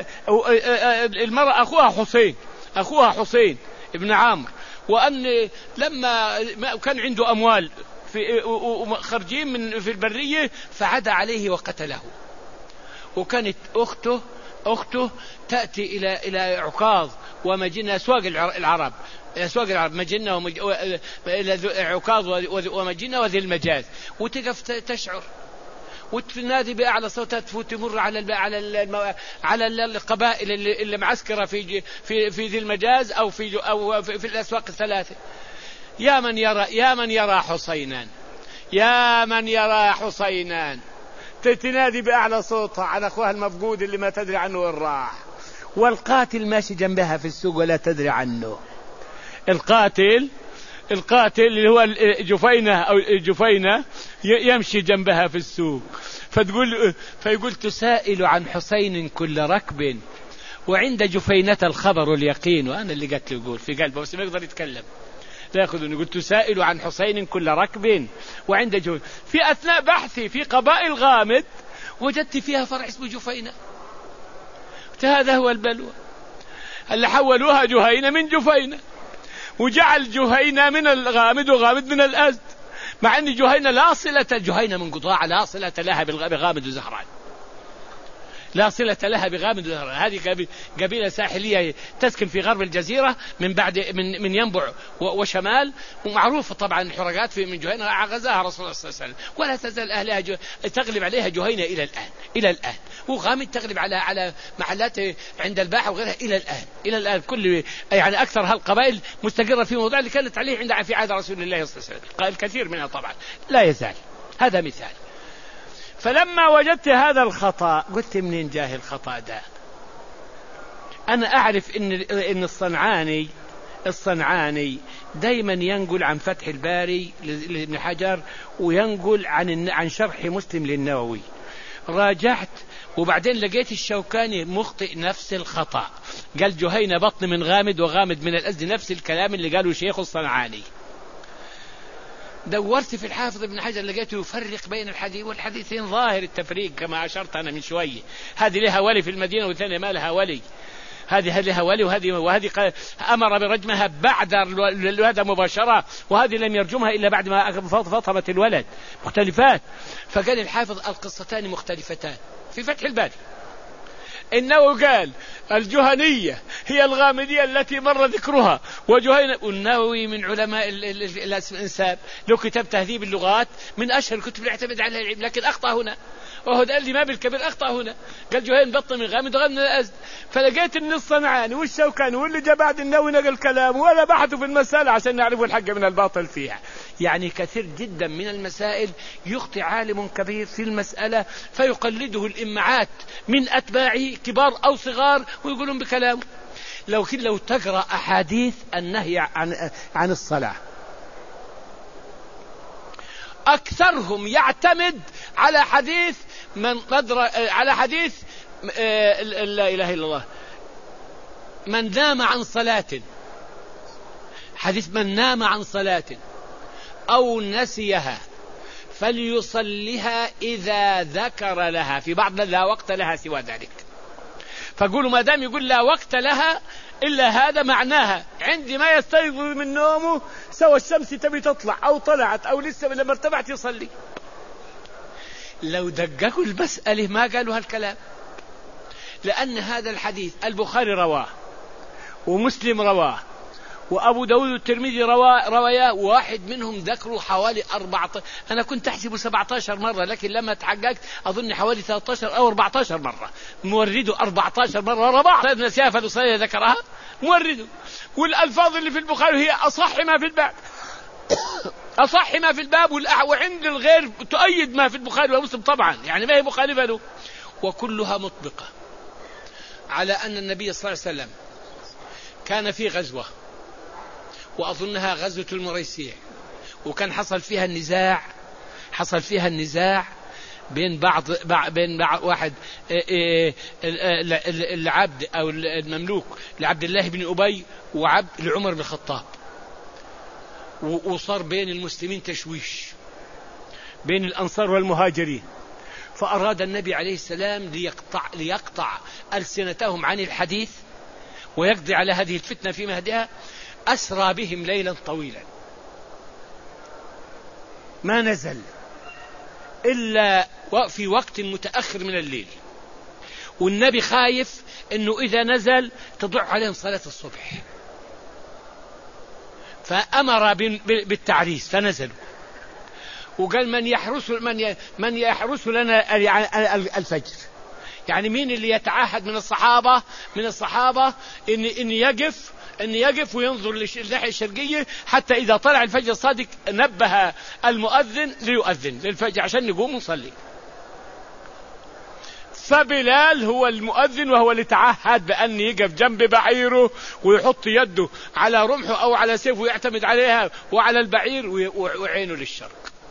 المرأة أخوها حسين أخوها حسين ابن عامر، وأن لما كان عنده أموال في خرجين من في البرية فعدى عليه وقتله. وكانت أخته أخته تأتي إلى إلى عكاظ ومجنة أسواق العرب أسواق العرب مجنة ومج... إلى عكاظ ومجنة وذي المجاز، وتقف تشعر وتنادي بأعلى صوتها تمر على الب... على الم... على القبائل اللي, اللي معسكرة في في في ذي المجاز أو في أو في, في الأسواق الثلاثة، يا من يرى يا من يرى حسينا يا من يرى حسينا، تنادي بأعلى صوتها على أخوها المفقود اللي ما تدري عنه وين راح، والقاتل ماشي جنبها في السوق ولا تدري عنه. القاتل القاتل اللي هو جفينة أو جفينة يمشي جنبها في السوق، فتقول فيقول تسائل عن حسين كل ركب وعند جفينة الخبر اليقين. وأنا اللي قلت له يقول في قلبه بس ما يقدر يتكلم، لا يأخذني. يقول تسائل عن حسين كل ركب وعند جفينة. في أثناء بحثي في قبائل غامد وجدت فيها فرع اسمه جفينة، هذا هو البلوى اللي حولوها جهينة من جفينة، وجعل جهينة من الغامد وغامد من الأزد، مع أن جهينة لا صلة جهينة من قضاع لا صلة لها بغامد وزهران، لا صلة لها بغامد وزهران. هذه قبيلة ساحلية تسكن في غرب الجزيرة من بعد من من ينبع وشمال، ومعروفة طبعا الحركات في من جهينة غزاها رسول الله صلى الله عليه وسلم، ولا تزال أهلها جو... تغلب عليها جهينة إلى الآن إلى الآن، وغامد تغلب على على محلات عند الباحة وغيرها إلى الآن إلى الآن. كل يعني أكثر هالقبائل مستقرة في موضوع اللي كانت عليه عند في عهد رسول الله صلى الله عليه وسلم، الكثير منها طبعا لا يزال. هذا مثال. فلما وجدت هذا الخطأ قلت منين جاه الخطأ ده؟ أنا أعرف إن إن الصنعاني الصنعاني دايما ينقل عن فتح الباري لابن حجر وينقل عن عن شرح مسلم للنووي. راجعت وبعدين لقيت الشوكاني مخطئ نفس الخطأ، قال جهينة بطن من غامد وغامد من الأزد، نفس الكلام اللي قاله شيخ الصنعاني. دورت في الحافظ ابن حجر لقيته يفرق بين الحديث والحديثين ظاهر التفريق كما أشرت أنا من شوية. هذه لها ولي في المدينة والثانية ما لها ولي، هذه لها ولي وهذه وهذه أمر برجمها بعد الولادة مباشرة، وهذه لم يرجمها إلا بعد ما فطمت الولد، مختلفات. فقال الحافظ القصتان مختلفتان في فتح الباري. إنه قال الجهنية هي الغامدية التي مر ذكرها، وجهينة النووي من علماء الإنساب له كتاب تهذيب اللغات من أشهر الكتب اللي اعتمد عليها العلم، لكن أخطأ هنا، وهو قال لي ما بالكبير أخطأ هنا، قال جهين بطن من غامد وغامد من الأزد. فلقيت إن الصنعاني والشوكاني واللي جاء بعد النووي نقل كلام ولا بحثوا في المسألة عشان نعرفوا الحق من الباطل فيها. يعني كثير جدا من المسائل يخطئ عالم كبير في المسألة فيقلده الإمعات من أتباعه كبار أو صغار ويقولون بكلام. لو كن لو تقرأ أحاديث النهي عن عن الصلاة أكثرهم يعتمد على حديث من قدر على حديث لا إله إلا الله من نام عن صلاة، حديث من نام عن صلاة أو نسيها فليصلها إذا ذكر لها، في بعض لا وقت لها سوى ذلك. فقولوا ما دام يقول لا وقت لها إلا هذا معناها عندما يستيقظ من نومه سوى الشمس تبي تطلع أو طلعت أو لسه لما ارتفعت يصلي. لو دققوا المسألة ما قالوا هالكلام، لأن هذا الحديث البخاري رواه ومسلم رواه وأبو داود والترمذي روايا، واحد منهم ذكروا حوالي أربعة عشر، أنا كنت أحسبه سبعة عشر مرة لكن لما تحققت أظن حوالي ثلاثة عشر أو أربعة عشر مرة، مورده أربعة عشر مرة ورا بعض. ابن سياف الصلاة ذكرها مورده، والألفاظ اللي في البخاري هي أصح ما في الباب أصح ما في الباب، وعند الغير تؤيد ما في البخاري ومسلم طبعا، يعني ما هي مخالفة له، وكلها مطبقة على أن النبي صلى الله عليه وسلم كان في غزوة وأظنها غزوة المريسيع، وكان حصل فيها النزاع حصل فيها النزاع بين بعض بين بعض واحد العبد أو المملوك لعبد الله بن أبي وعبد لعمر بن الخطاب، وصار بين المسلمين تشويش بين الأنصار والمهاجرين. فأراد النبي عليه السلام ليقطع, ليقطع ألسنتهم عن الحديث ويقضي على هذه الفتنة في مهدها، أسرى بهم ليلا طويلا ما نزل إلا في وقت متأخر من الليل، والنبي خايف أنه إذا نزل تضع عليهم صلاة الصبح، فأمر بالتعريس فنزلوا، وقال من يحرس من من يحرس لنا الفجر، يعني مين اللي يتعهد من الصحابة من الصحابة إن إن يقف إن يقف وينظر للناحية الشرقية حتى إذا طلع الفجر الصادق نبه المؤذن ليؤذن للفجر عشان نقوم ونصلي. فبلال هو المؤذن وهو اللي تعهد بأن يقف جنب بعيره ويحط يده على رمحه أو على سيفه ويعتمد عليها وعلى البعير وعينه للشرق.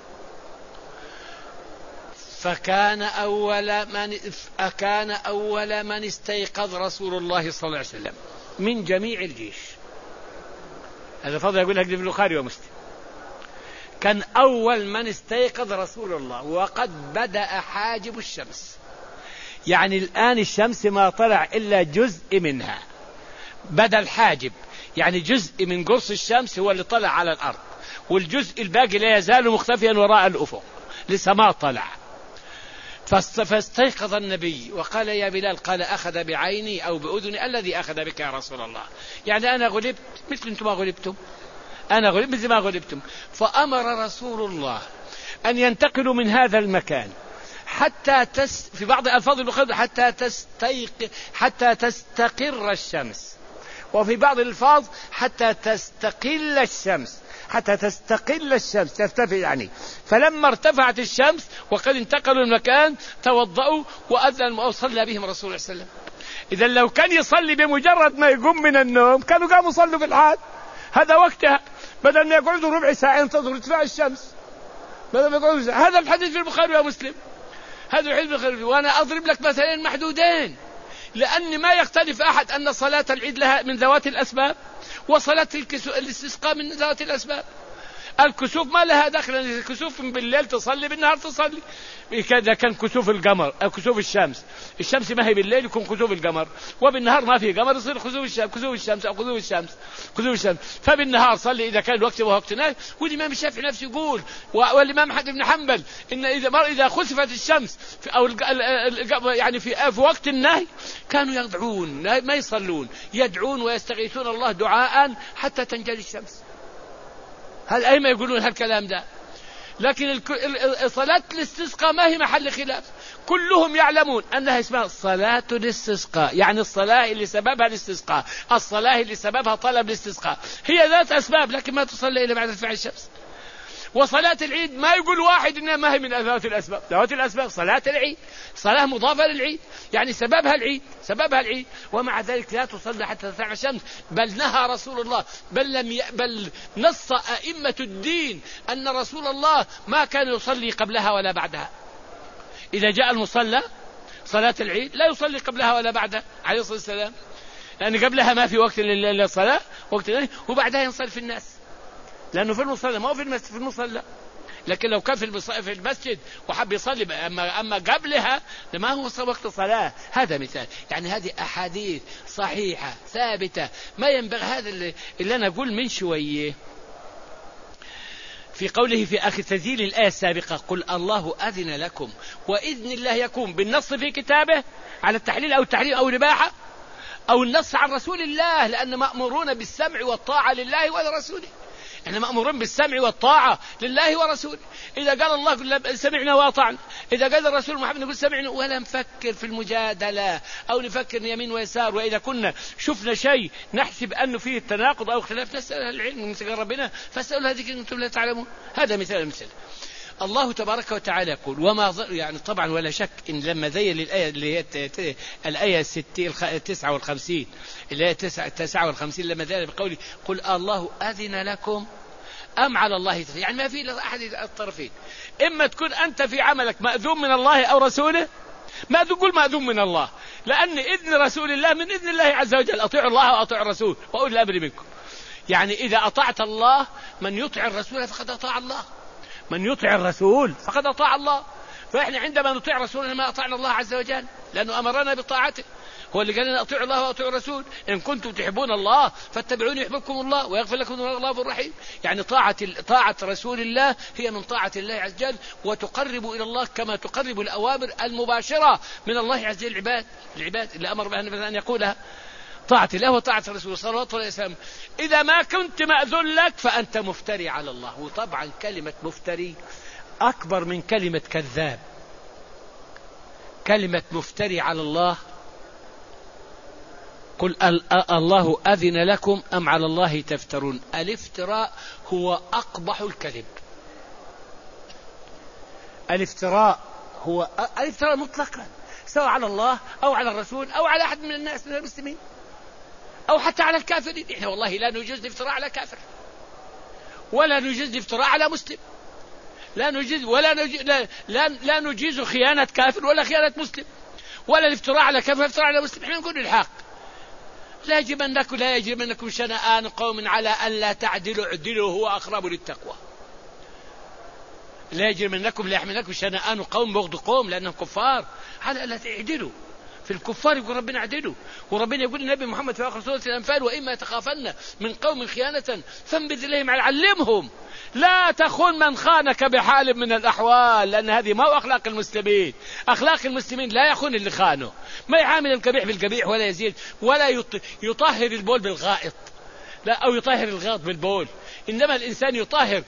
فكان أول من كان أول من استيقظ رسول الله صلى الله عليه وسلم من جميع الجيش. هذا فضل يقول لك في البخاري ومسلم. كان أول من استيقظ رسول الله وقد بدأ حاجب الشمس، يعني الآن الشمس ما طلع إلا جزء منها، بدأ الحاجب يعني جزء من قرص الشمس هو اللي طلع على الأرض، والجزء الباقي لا يزال مختفيا وراء الأفق لسه ما طلع. فاستيقظ النبي وقال يا بلال، قال أخذ بعيني أو بأذني الذي أخذ بك يا رسول الله، يعني أنا غلبت مثل أنتم ما غلبتم، أنا غلبت مثل ما غلبتم. فأمر رسول الله أن ينتقلوا من هذا المكان حتى تس في بعض الألفاظ الأخرى حتى تستيق حتى تستقر الشمس، وفي بعض الألفاظ حتى تستقل الشمس حتى تستقل الشمس ترتفع يعني. فلما ارتفعت الشمس وقد انتقلوا المكان توضأوا وأذن وصلى بهم الرسول صلى الله عليه وسلم. إذا لو كان يصلي بمجرد ما يقوم من النوم كانوا قاموا يصلوا في الحال، هذا وقتها، بدل ما يقعدوا ربع ساعة ينتظروا ارتفاع الشمس، بدل ما يقعدوا ساعة. هذا الحديث في البخاري ومسلم، هذا الحديث في البخاري. وأنا أضرب لك مثلين محدودين، لأن ما يختلف أحد أن صلاة العيد لها من ذوات الأسباب، وصلاة الاستسقاء من ذوات الأسباب. الكسوف ما لها دخل، الكسوف بالليل تصلي، بالنهار تصلي. إذا كان كسوف القمر أو كسوف الشمس، الشمس ما هي بالليل يكون كسوف القمر، وبالنهار ما في قمر يصير كسوف الشمس، كسوف الشمس أو كسوف الشمس كسوف الشمس. فبالنهار صلي إذا كان الوقت وهو وقت نهي. والإمام الشافعي نفسه يقول، والإمام أحمد بن حنبل، إن إذا مر إذا خسفت الشمس في أو يعني في في وقت النهي كانوا يدعون، ما يصلون، يدعون ويستغيثون الله دعاء حتى تنجلي الشمس. هل أيما يقولون هالكلام ده؟ لكن صلاة الاستسقاء ما هي محل خلاف، كلهم يعلمون أنها اسمها صلاة الاستسقاء، يعني الصلاة اللي سببها الاستسقاء، الصلاة اللي سببها طلب الاستسقاء، هي ذات أسباب، لكن ما تصلي إلا بعد ارتفاع الشمس. وصلاة العيد ما يقول واحد إنها ما هي من ذوات الأسباب، ذوات الأسباب صلاة العيد، صلاة مضافة للعيد، يعني سببها العيد، سببها العيد، ومع ذلك لا تصلى حتى ترتفع الشمس. بل نهى رسول الله، بل لم ي... بل نص أئمة الدين أن رسول الله ما كان يصلي قبلها ولا بعدها. إذا جاء المصلى صلاة العيد لا يصلي قبلها ولا بعدها عليه الصلاة والسلام، لأن يعني قبلها ما في وقت للصلاة، وقت وبعدها ينصرف الناس، لأنه في المصلى ما هو في المسجد، في المصلى. لكن لو كان في المسجد وحب يصلي، أما, أما قبلها ما هو وقت صلاة. هذا مثال، يعني هذه أحاديث صحيحة ثابتة. ما ينبغي هذا اللي, اللي أنا أقول من شوية في قوله في آخر تنزيل الآية السابقة، قل الله أذن لكم، وإذن الله يكون بالنص في كتابه على التحليل أو التحريم أو الإباحة، أو النص عن رسول الله، لأن مأمورون بالسمع والطاعة لله ولرسوله. احنا مأمورين بالسمع والطاعة لله ورسوله. إذا قال الله سمعنا وأطعنا، إذا قال الرسول محمد نقول سمعنا، ولا نفكر في المجادلة أو نفكر يمين ويسار. وإذا كنا شفنا شيء نحسب أنه فيه التناقض أو اختلاف نسأل العلم من سجل ربنا، فاسألوا هذه كنتم لا تعلمون. هذا مثال مثل الله تبارك وتعالى يقول وما يعني طبعا ولا شك إن لما ذيل الآية اللي هي الآية التسعة والخمسين اللي هي تسعة والخمسين لما ذيل بقوله قل الله أذن لكم أم على الله تفعل، يعني ما في أحد الطرفين، إما تكون أنت في عملك مأذون من الله أو رسوله، ما تقول مأذون من الله، لأن إذن رسول الله من إذن الله عز وجل، أطيعوا الله وأطيعوا الرسول وأولي الأمر منكم. يعني إذا أطعت الله، من يطع الرسول فقد أطاع الله، من يطع الرسول فقد أطاع الله. فإحنا عندما نطيع رسولنا ما أطعنا الله عز وجل، لأنه أمرنا بطاعته، هو اللي قال لنا أطيعوا الله وأطيعوا الرسول، إن كنتم تحبون الله فاتبعوني يحببكم الله ويغفر لكم الله غفور رحيم. يعني طاعة طاعة رسول الله هي من طاعة الله عز وجل، وتقرب إلى الله كما تقرب الأوامر المباشرة من الله عز وجل العباد العباد اللي أمر بها أن يقولها، طاعة الله وطاعة الرسول صلى الله عليه وسلم. إذا ما كنت مأذون لك فأنت مفتري على الله. وطبعا كلمة مفتري أكبر من كلمة كذاب. كلمة مفتري على الله، قل الله أذن لكم أم على الله تفترون. الافتراء هو أقبح الكذب. الافتراء هو الافتراء مطلقا، سواء على الله أو على الرسول أو على أحد من الناس من المسلمين أو حتى على الكافرين. إحنا والله لا نجوز الافتراء على كافر، ولا نجوز الافتراء على مسلم، لا نجوز ولا نجوز لا, لا, لا نجيز خيانة كافر ولا خيانة مسلم، ولا الافتراء على كافر ولا الافتراء على مسلم. إحنا نقول الحق. لا يجرمنكم لا يجرمنكم شنآن قوم على أن لا تعدلوا اعدلوا هو أقرب للتقوى. لا يجرمنكم لا يحملنكم شنآن قوم بغض قوم لأنهم كفار على أن لا تعدلوا. في الكفار يقول ربنا اعدلوا، وربنا يقول النبي محمد في آخر سورة الأنفال وإما يتخافن من قوم خيانة فانبذ إليهم علمهم لا تخون من خانك بحال من الأحوال، لأن هذه ما هو أخلاق المسلمين. أخلاق المسلمين لا يخون اللي خانه، ما يعامل القبيح بالقبيح ولا يزيد ولا يطهر البول بالغائط، لا أو يطهر الغائط بالبول، إنما الإنسان يطهر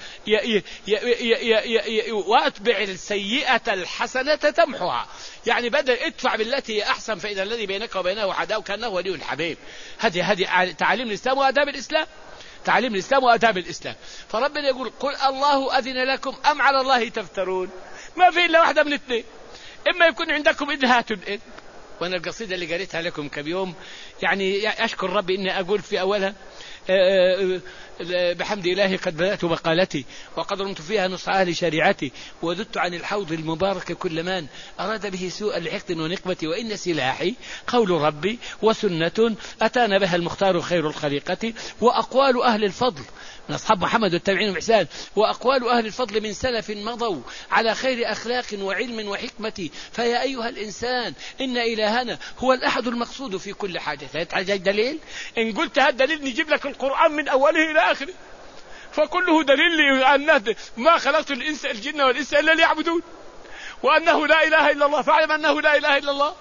وأتبع السيئة الحسنة تمحها. يعني بدل ادفع بالتي هي أحسن فإذا الذي بينك وبينه عداوة كأنه ولي الحبيب. هذه هذه تعاليم الإسلام وآداب الإسلام، تعليم الإسلام وآداب الإسلام. فربنا يقول قل الله أذن لكم أم على الله تفترون. ما في إلا واحدة من اثنين، إما يكون عندكم إذن هاتوا الإذن. وأنا القصيدة اللي قريتها لكم كم يوم يعني أشكر ربي إني أقول في أولها بحمد إلهي قد بدأت مقالتي وقد رمت فيها نصح أهل شريعتي وذدت عن الحوض المبارك كل من أراد به سوء لحقد ونقمة، وإن سلاحي قول ربي وسنة أتانا بها المختار خير الخليقة، وأقوال أهل الفضل من أصحاب محمد والتابعين بإحسان، وأقوال أهل الفضل من سلف مضوا على خير أخلاق وعلم وحكمة. فيا أيها الإنسان إن إلهنا هو الأحد المقصود في كل حاجة. هذا دليل، إن قلت هذا دليل نجيب لك القرآن من أوله إلى آخره، فكله دليل أن ما خلقت الإنس الجن والإنس إلا ليعبدون، وأنه لا إله إلا الله، فاعلم أنه لا إله إلا الله.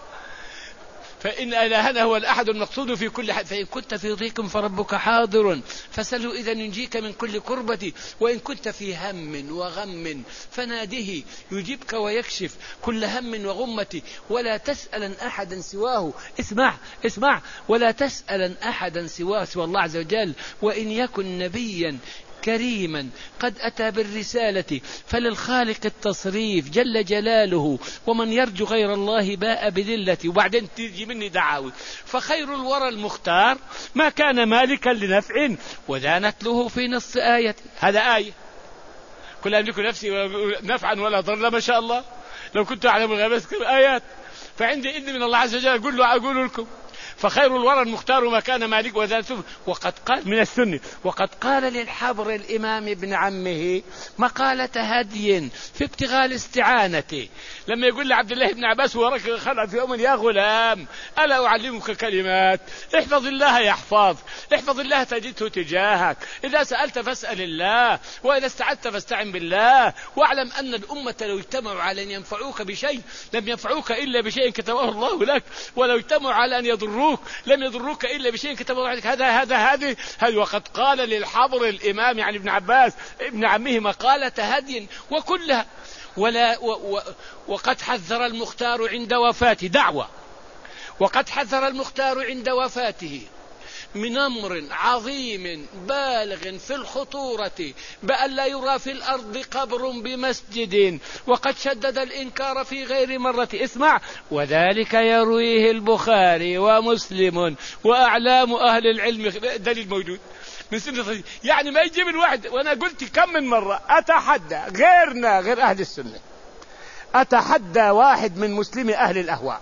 فإن إلهنا هو الأحد المقصود في كل حد. فإن كنت في ضيق فربك حاضر فسله إذا ينجيك من كل كربة، وإن كنت في هم وغم فناده يجيبك ويكشف كل هم وغمة، ولا تسأل أحدا سواه. اسمع اسمع ولا تسأل أحدا سواه سوى الله عز وجل. وإن يكن نبيا كريما قد أتى بالرسالة فللخالق التصريف جل جلاله، ومن يرجو غير الله باء بذلة. وبعدين تيجي مني دعاوي. فخير الورى المختار ما كان مالكا لنفع ودانت له في نص آية. هذا آية كل أملك نفسي نفعا ولا ضر، ما شاء الله لو كنت أعلم الغيب آيات. فعندي إذن من الله عز وجل أقول له أقول لكم فخير الورى المختار ما كان مالك وذاته. وقد قال من السنة وقد قال للحبر الإمام ابن عمه مقالة هدي في ابتغاء الاستعانة، لما يقول لعبد الله بن عباس ورك خلع في يوم: يا غلام ألا أعلمك كلمات احفظ الله يحفظ، احفظ الله تجده تجاهك، إذا سألت فاسأل الله، وإذا استعنت فاستعن بالله، واعلم أن الأمة لو اجتمعوا على أن ينفعوك بشيء لم ينفعوك إلا بشيء كتبه الله لك، ولو اجتمعوا على أن يضروك لم يضروك إلا بشيء كتبه الله عليك. هذا هذا هذه هذه وقد قال للحبر الإمام يعني ابن عباس ابن عمه مقالة هدي وكلها. ولا و و وقد حذر المختار عند وفاته دعوة وقد حذر المختار عند وفاته من أمر عظيم بالغ في الخطورة بأن لا يرى في الأرض قبر بمسجد، وقد شدد الإنكار في غير مرة. اسمع: وذلك يرويه البخاري ومسلم وأعلام أهل العلم. دليل موجود من سنة. يعني ما يجيب الواحد، وأنا قلت كم من مرة أتحدى غيرنا غير أهل السنة، أتحدى واحد من مسلمي أهل الأهواء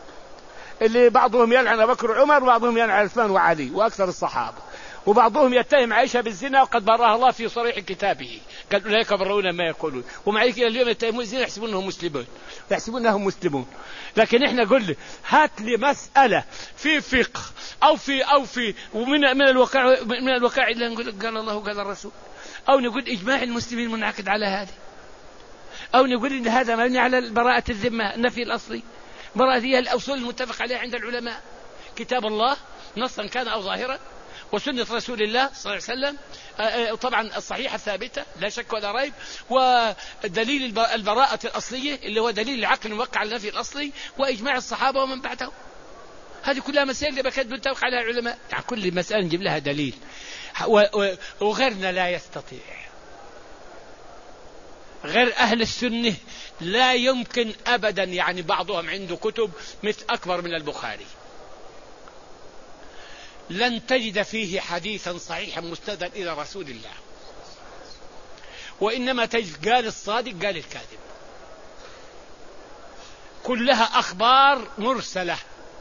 اللي بعضهم يلعن أبو بكر وعمر، وبعضهم يلعن عثمان وعلي وأكثر الصحابة، وبعضهم يتهم عائشة بالزنا وقد براها الله في صريح كتابه، قال أولئك برؤون ما يقولون، ومعيك اليوم يتهمون الزنا يحسبونهم مسلمون يحسبونهم مسلمون. لكن احنا قل هات لي مسألة في فقه أو في أو في ومن من الوقائع من الوقائع اللي نقول قال الله وقال الرسول، أو نقول إجماع المسلمين منعقد على هذا، أو نقول إن هذا مبني على براءة الذمة النفي الأصلي. براءة هي الأصول المتفق عليها عند العلماء، كتاب الله نصا كان أو ظاهرا، وسنة رسول الله صلى الله عليه وسلم طبعا الصحيحة الثابتة لا شك ولا ريب، ودليل البراءة الأصلية اللي هو دليل العقل الموقع على النفي الأصلي، وإجماع الصحابة ومن بعدهم. هذه كلها مسائل اللي كانت متفق عليها العلماء. يعني كل مسألة نجيب لها دليل، وغيرنا لا يستطيع، غير أهل السنة لا يمكن أبدا. يعني بعضهم عنده كتب مثل أكبر من البخاري لن تجد فيه حديثا صحيحا مستندا إلى رسول الله، وإنما تجد قال الصادق قال الكاذب، كلها أخبار مرسلة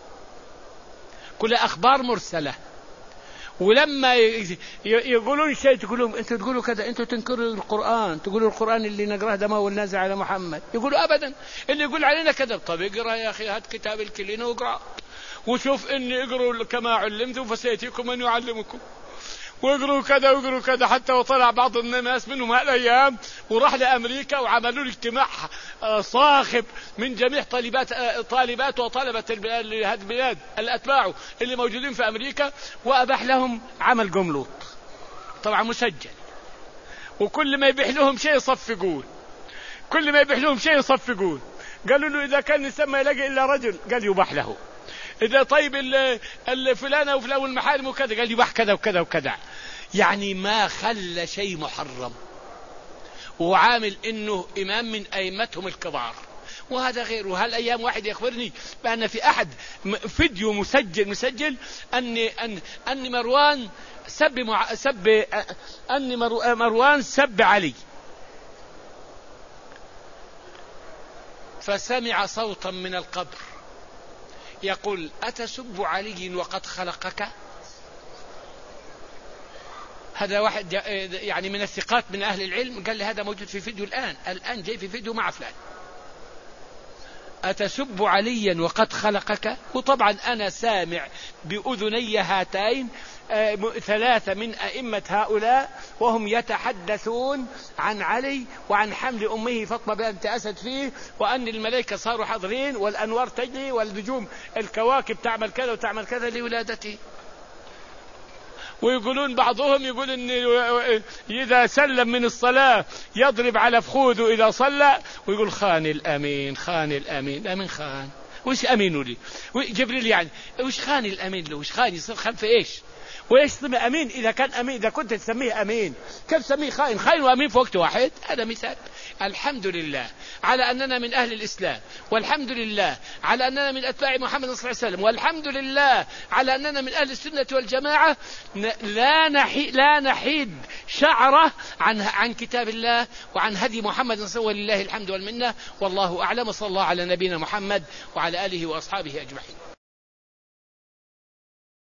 كلها أخبار مرسلة. ولما يقولون شيء تقولون انتوا تقولوا كذا، انتوا تنكروا القرآن، تقولوا القرآن اللي نقراه ده ما هو النازل على محمد، يقولوا أبدا اللي يقول علينا كذا. طب اقرأ يا أخي، هات كتاب الكلينة واقرأ وشوف إني اقرأوا كما علمتم فسيأتيكم من يعلمكم، واقرأوا كذا واقرأوا كذا. حتى وطلع بعض الناس منهم هالأيام وراح لأمريكا وعملوا له اجتماع صاخب من جميع طالبات طالبات وطلبة هذه البلاد الأتباع اللي موجودين في أمريكا، وأباح لهم عمل قملوط طبعا مسجل، وكل ما يبيح لهم شيء يصفقون، كل ما يبيح لهم شيء يصفقون. قالوا له إذا كان الإنسان ما يلاقي إلا رجل قال يباح له، إذا طيب الفلانة وفلان والمحارم وكذا قال يباح كذا وكذا وكذا. يعني ما خلى شيء محرم، وعامل إنه إمام من أئمتهم الكبار. وهذا غير. وهالأيام واحد يخبرني بأن في أحد فيديو مسجل مسجل أن أن أن مروان سب, مع... سب أن مروان سب علي، فسمع صوتا من القبر يقول أتسب علي وقد خلقك؟ هذا واحد يعني من الثقات من أهل العلم قال لي هذا موجود في فيديو الآن الآن جاي في فيديو مع فلان. أتسب عليا وقد خلقك؟ وطبعا أنا سامع بأذني هاتين ثلاثة من أئمة هؤلاء وهم يتحدثون عن علي وعن حمل أمه فاطمة بنت أسد فيه، وأن الملائكة صاروا حاضرين والأنوار تجري والنجوم الكواكب تعمل كذا وتعمل كذا لولادته. ويقولون بعضهم يقول إن إذا سلم من الصلاة يضرب على فخوذه إذا صلى، ويقول خان الأمين خان الأمين. الأمين خان وش أمينه لي؟ جبريل يعني وش خان الأمين له؟ وش خان يصير خان في إيش؟ وإيش سمي أمين إذا كان أمين؟ إذا كنت تسميه أمين كيف تسميه خائن؟ خائن وأمين في وقت واحد. هذا مثال. الحمد لله على أننا من أهل الإسلام، والحمد لله على أننا من أتباع محمد صلى الله عليه وسلم، والحمد لله على أننا من أهل السنة والجماعة. لا نحي لا نحيد شعرة عن عن كتاب الله وعن هدي محمد صلى الله عليه وسلم، ولله الحمد والمنة، والله أعلم. صلى الله على نبينا محمد وعلى آله وأصحابه أجمعين.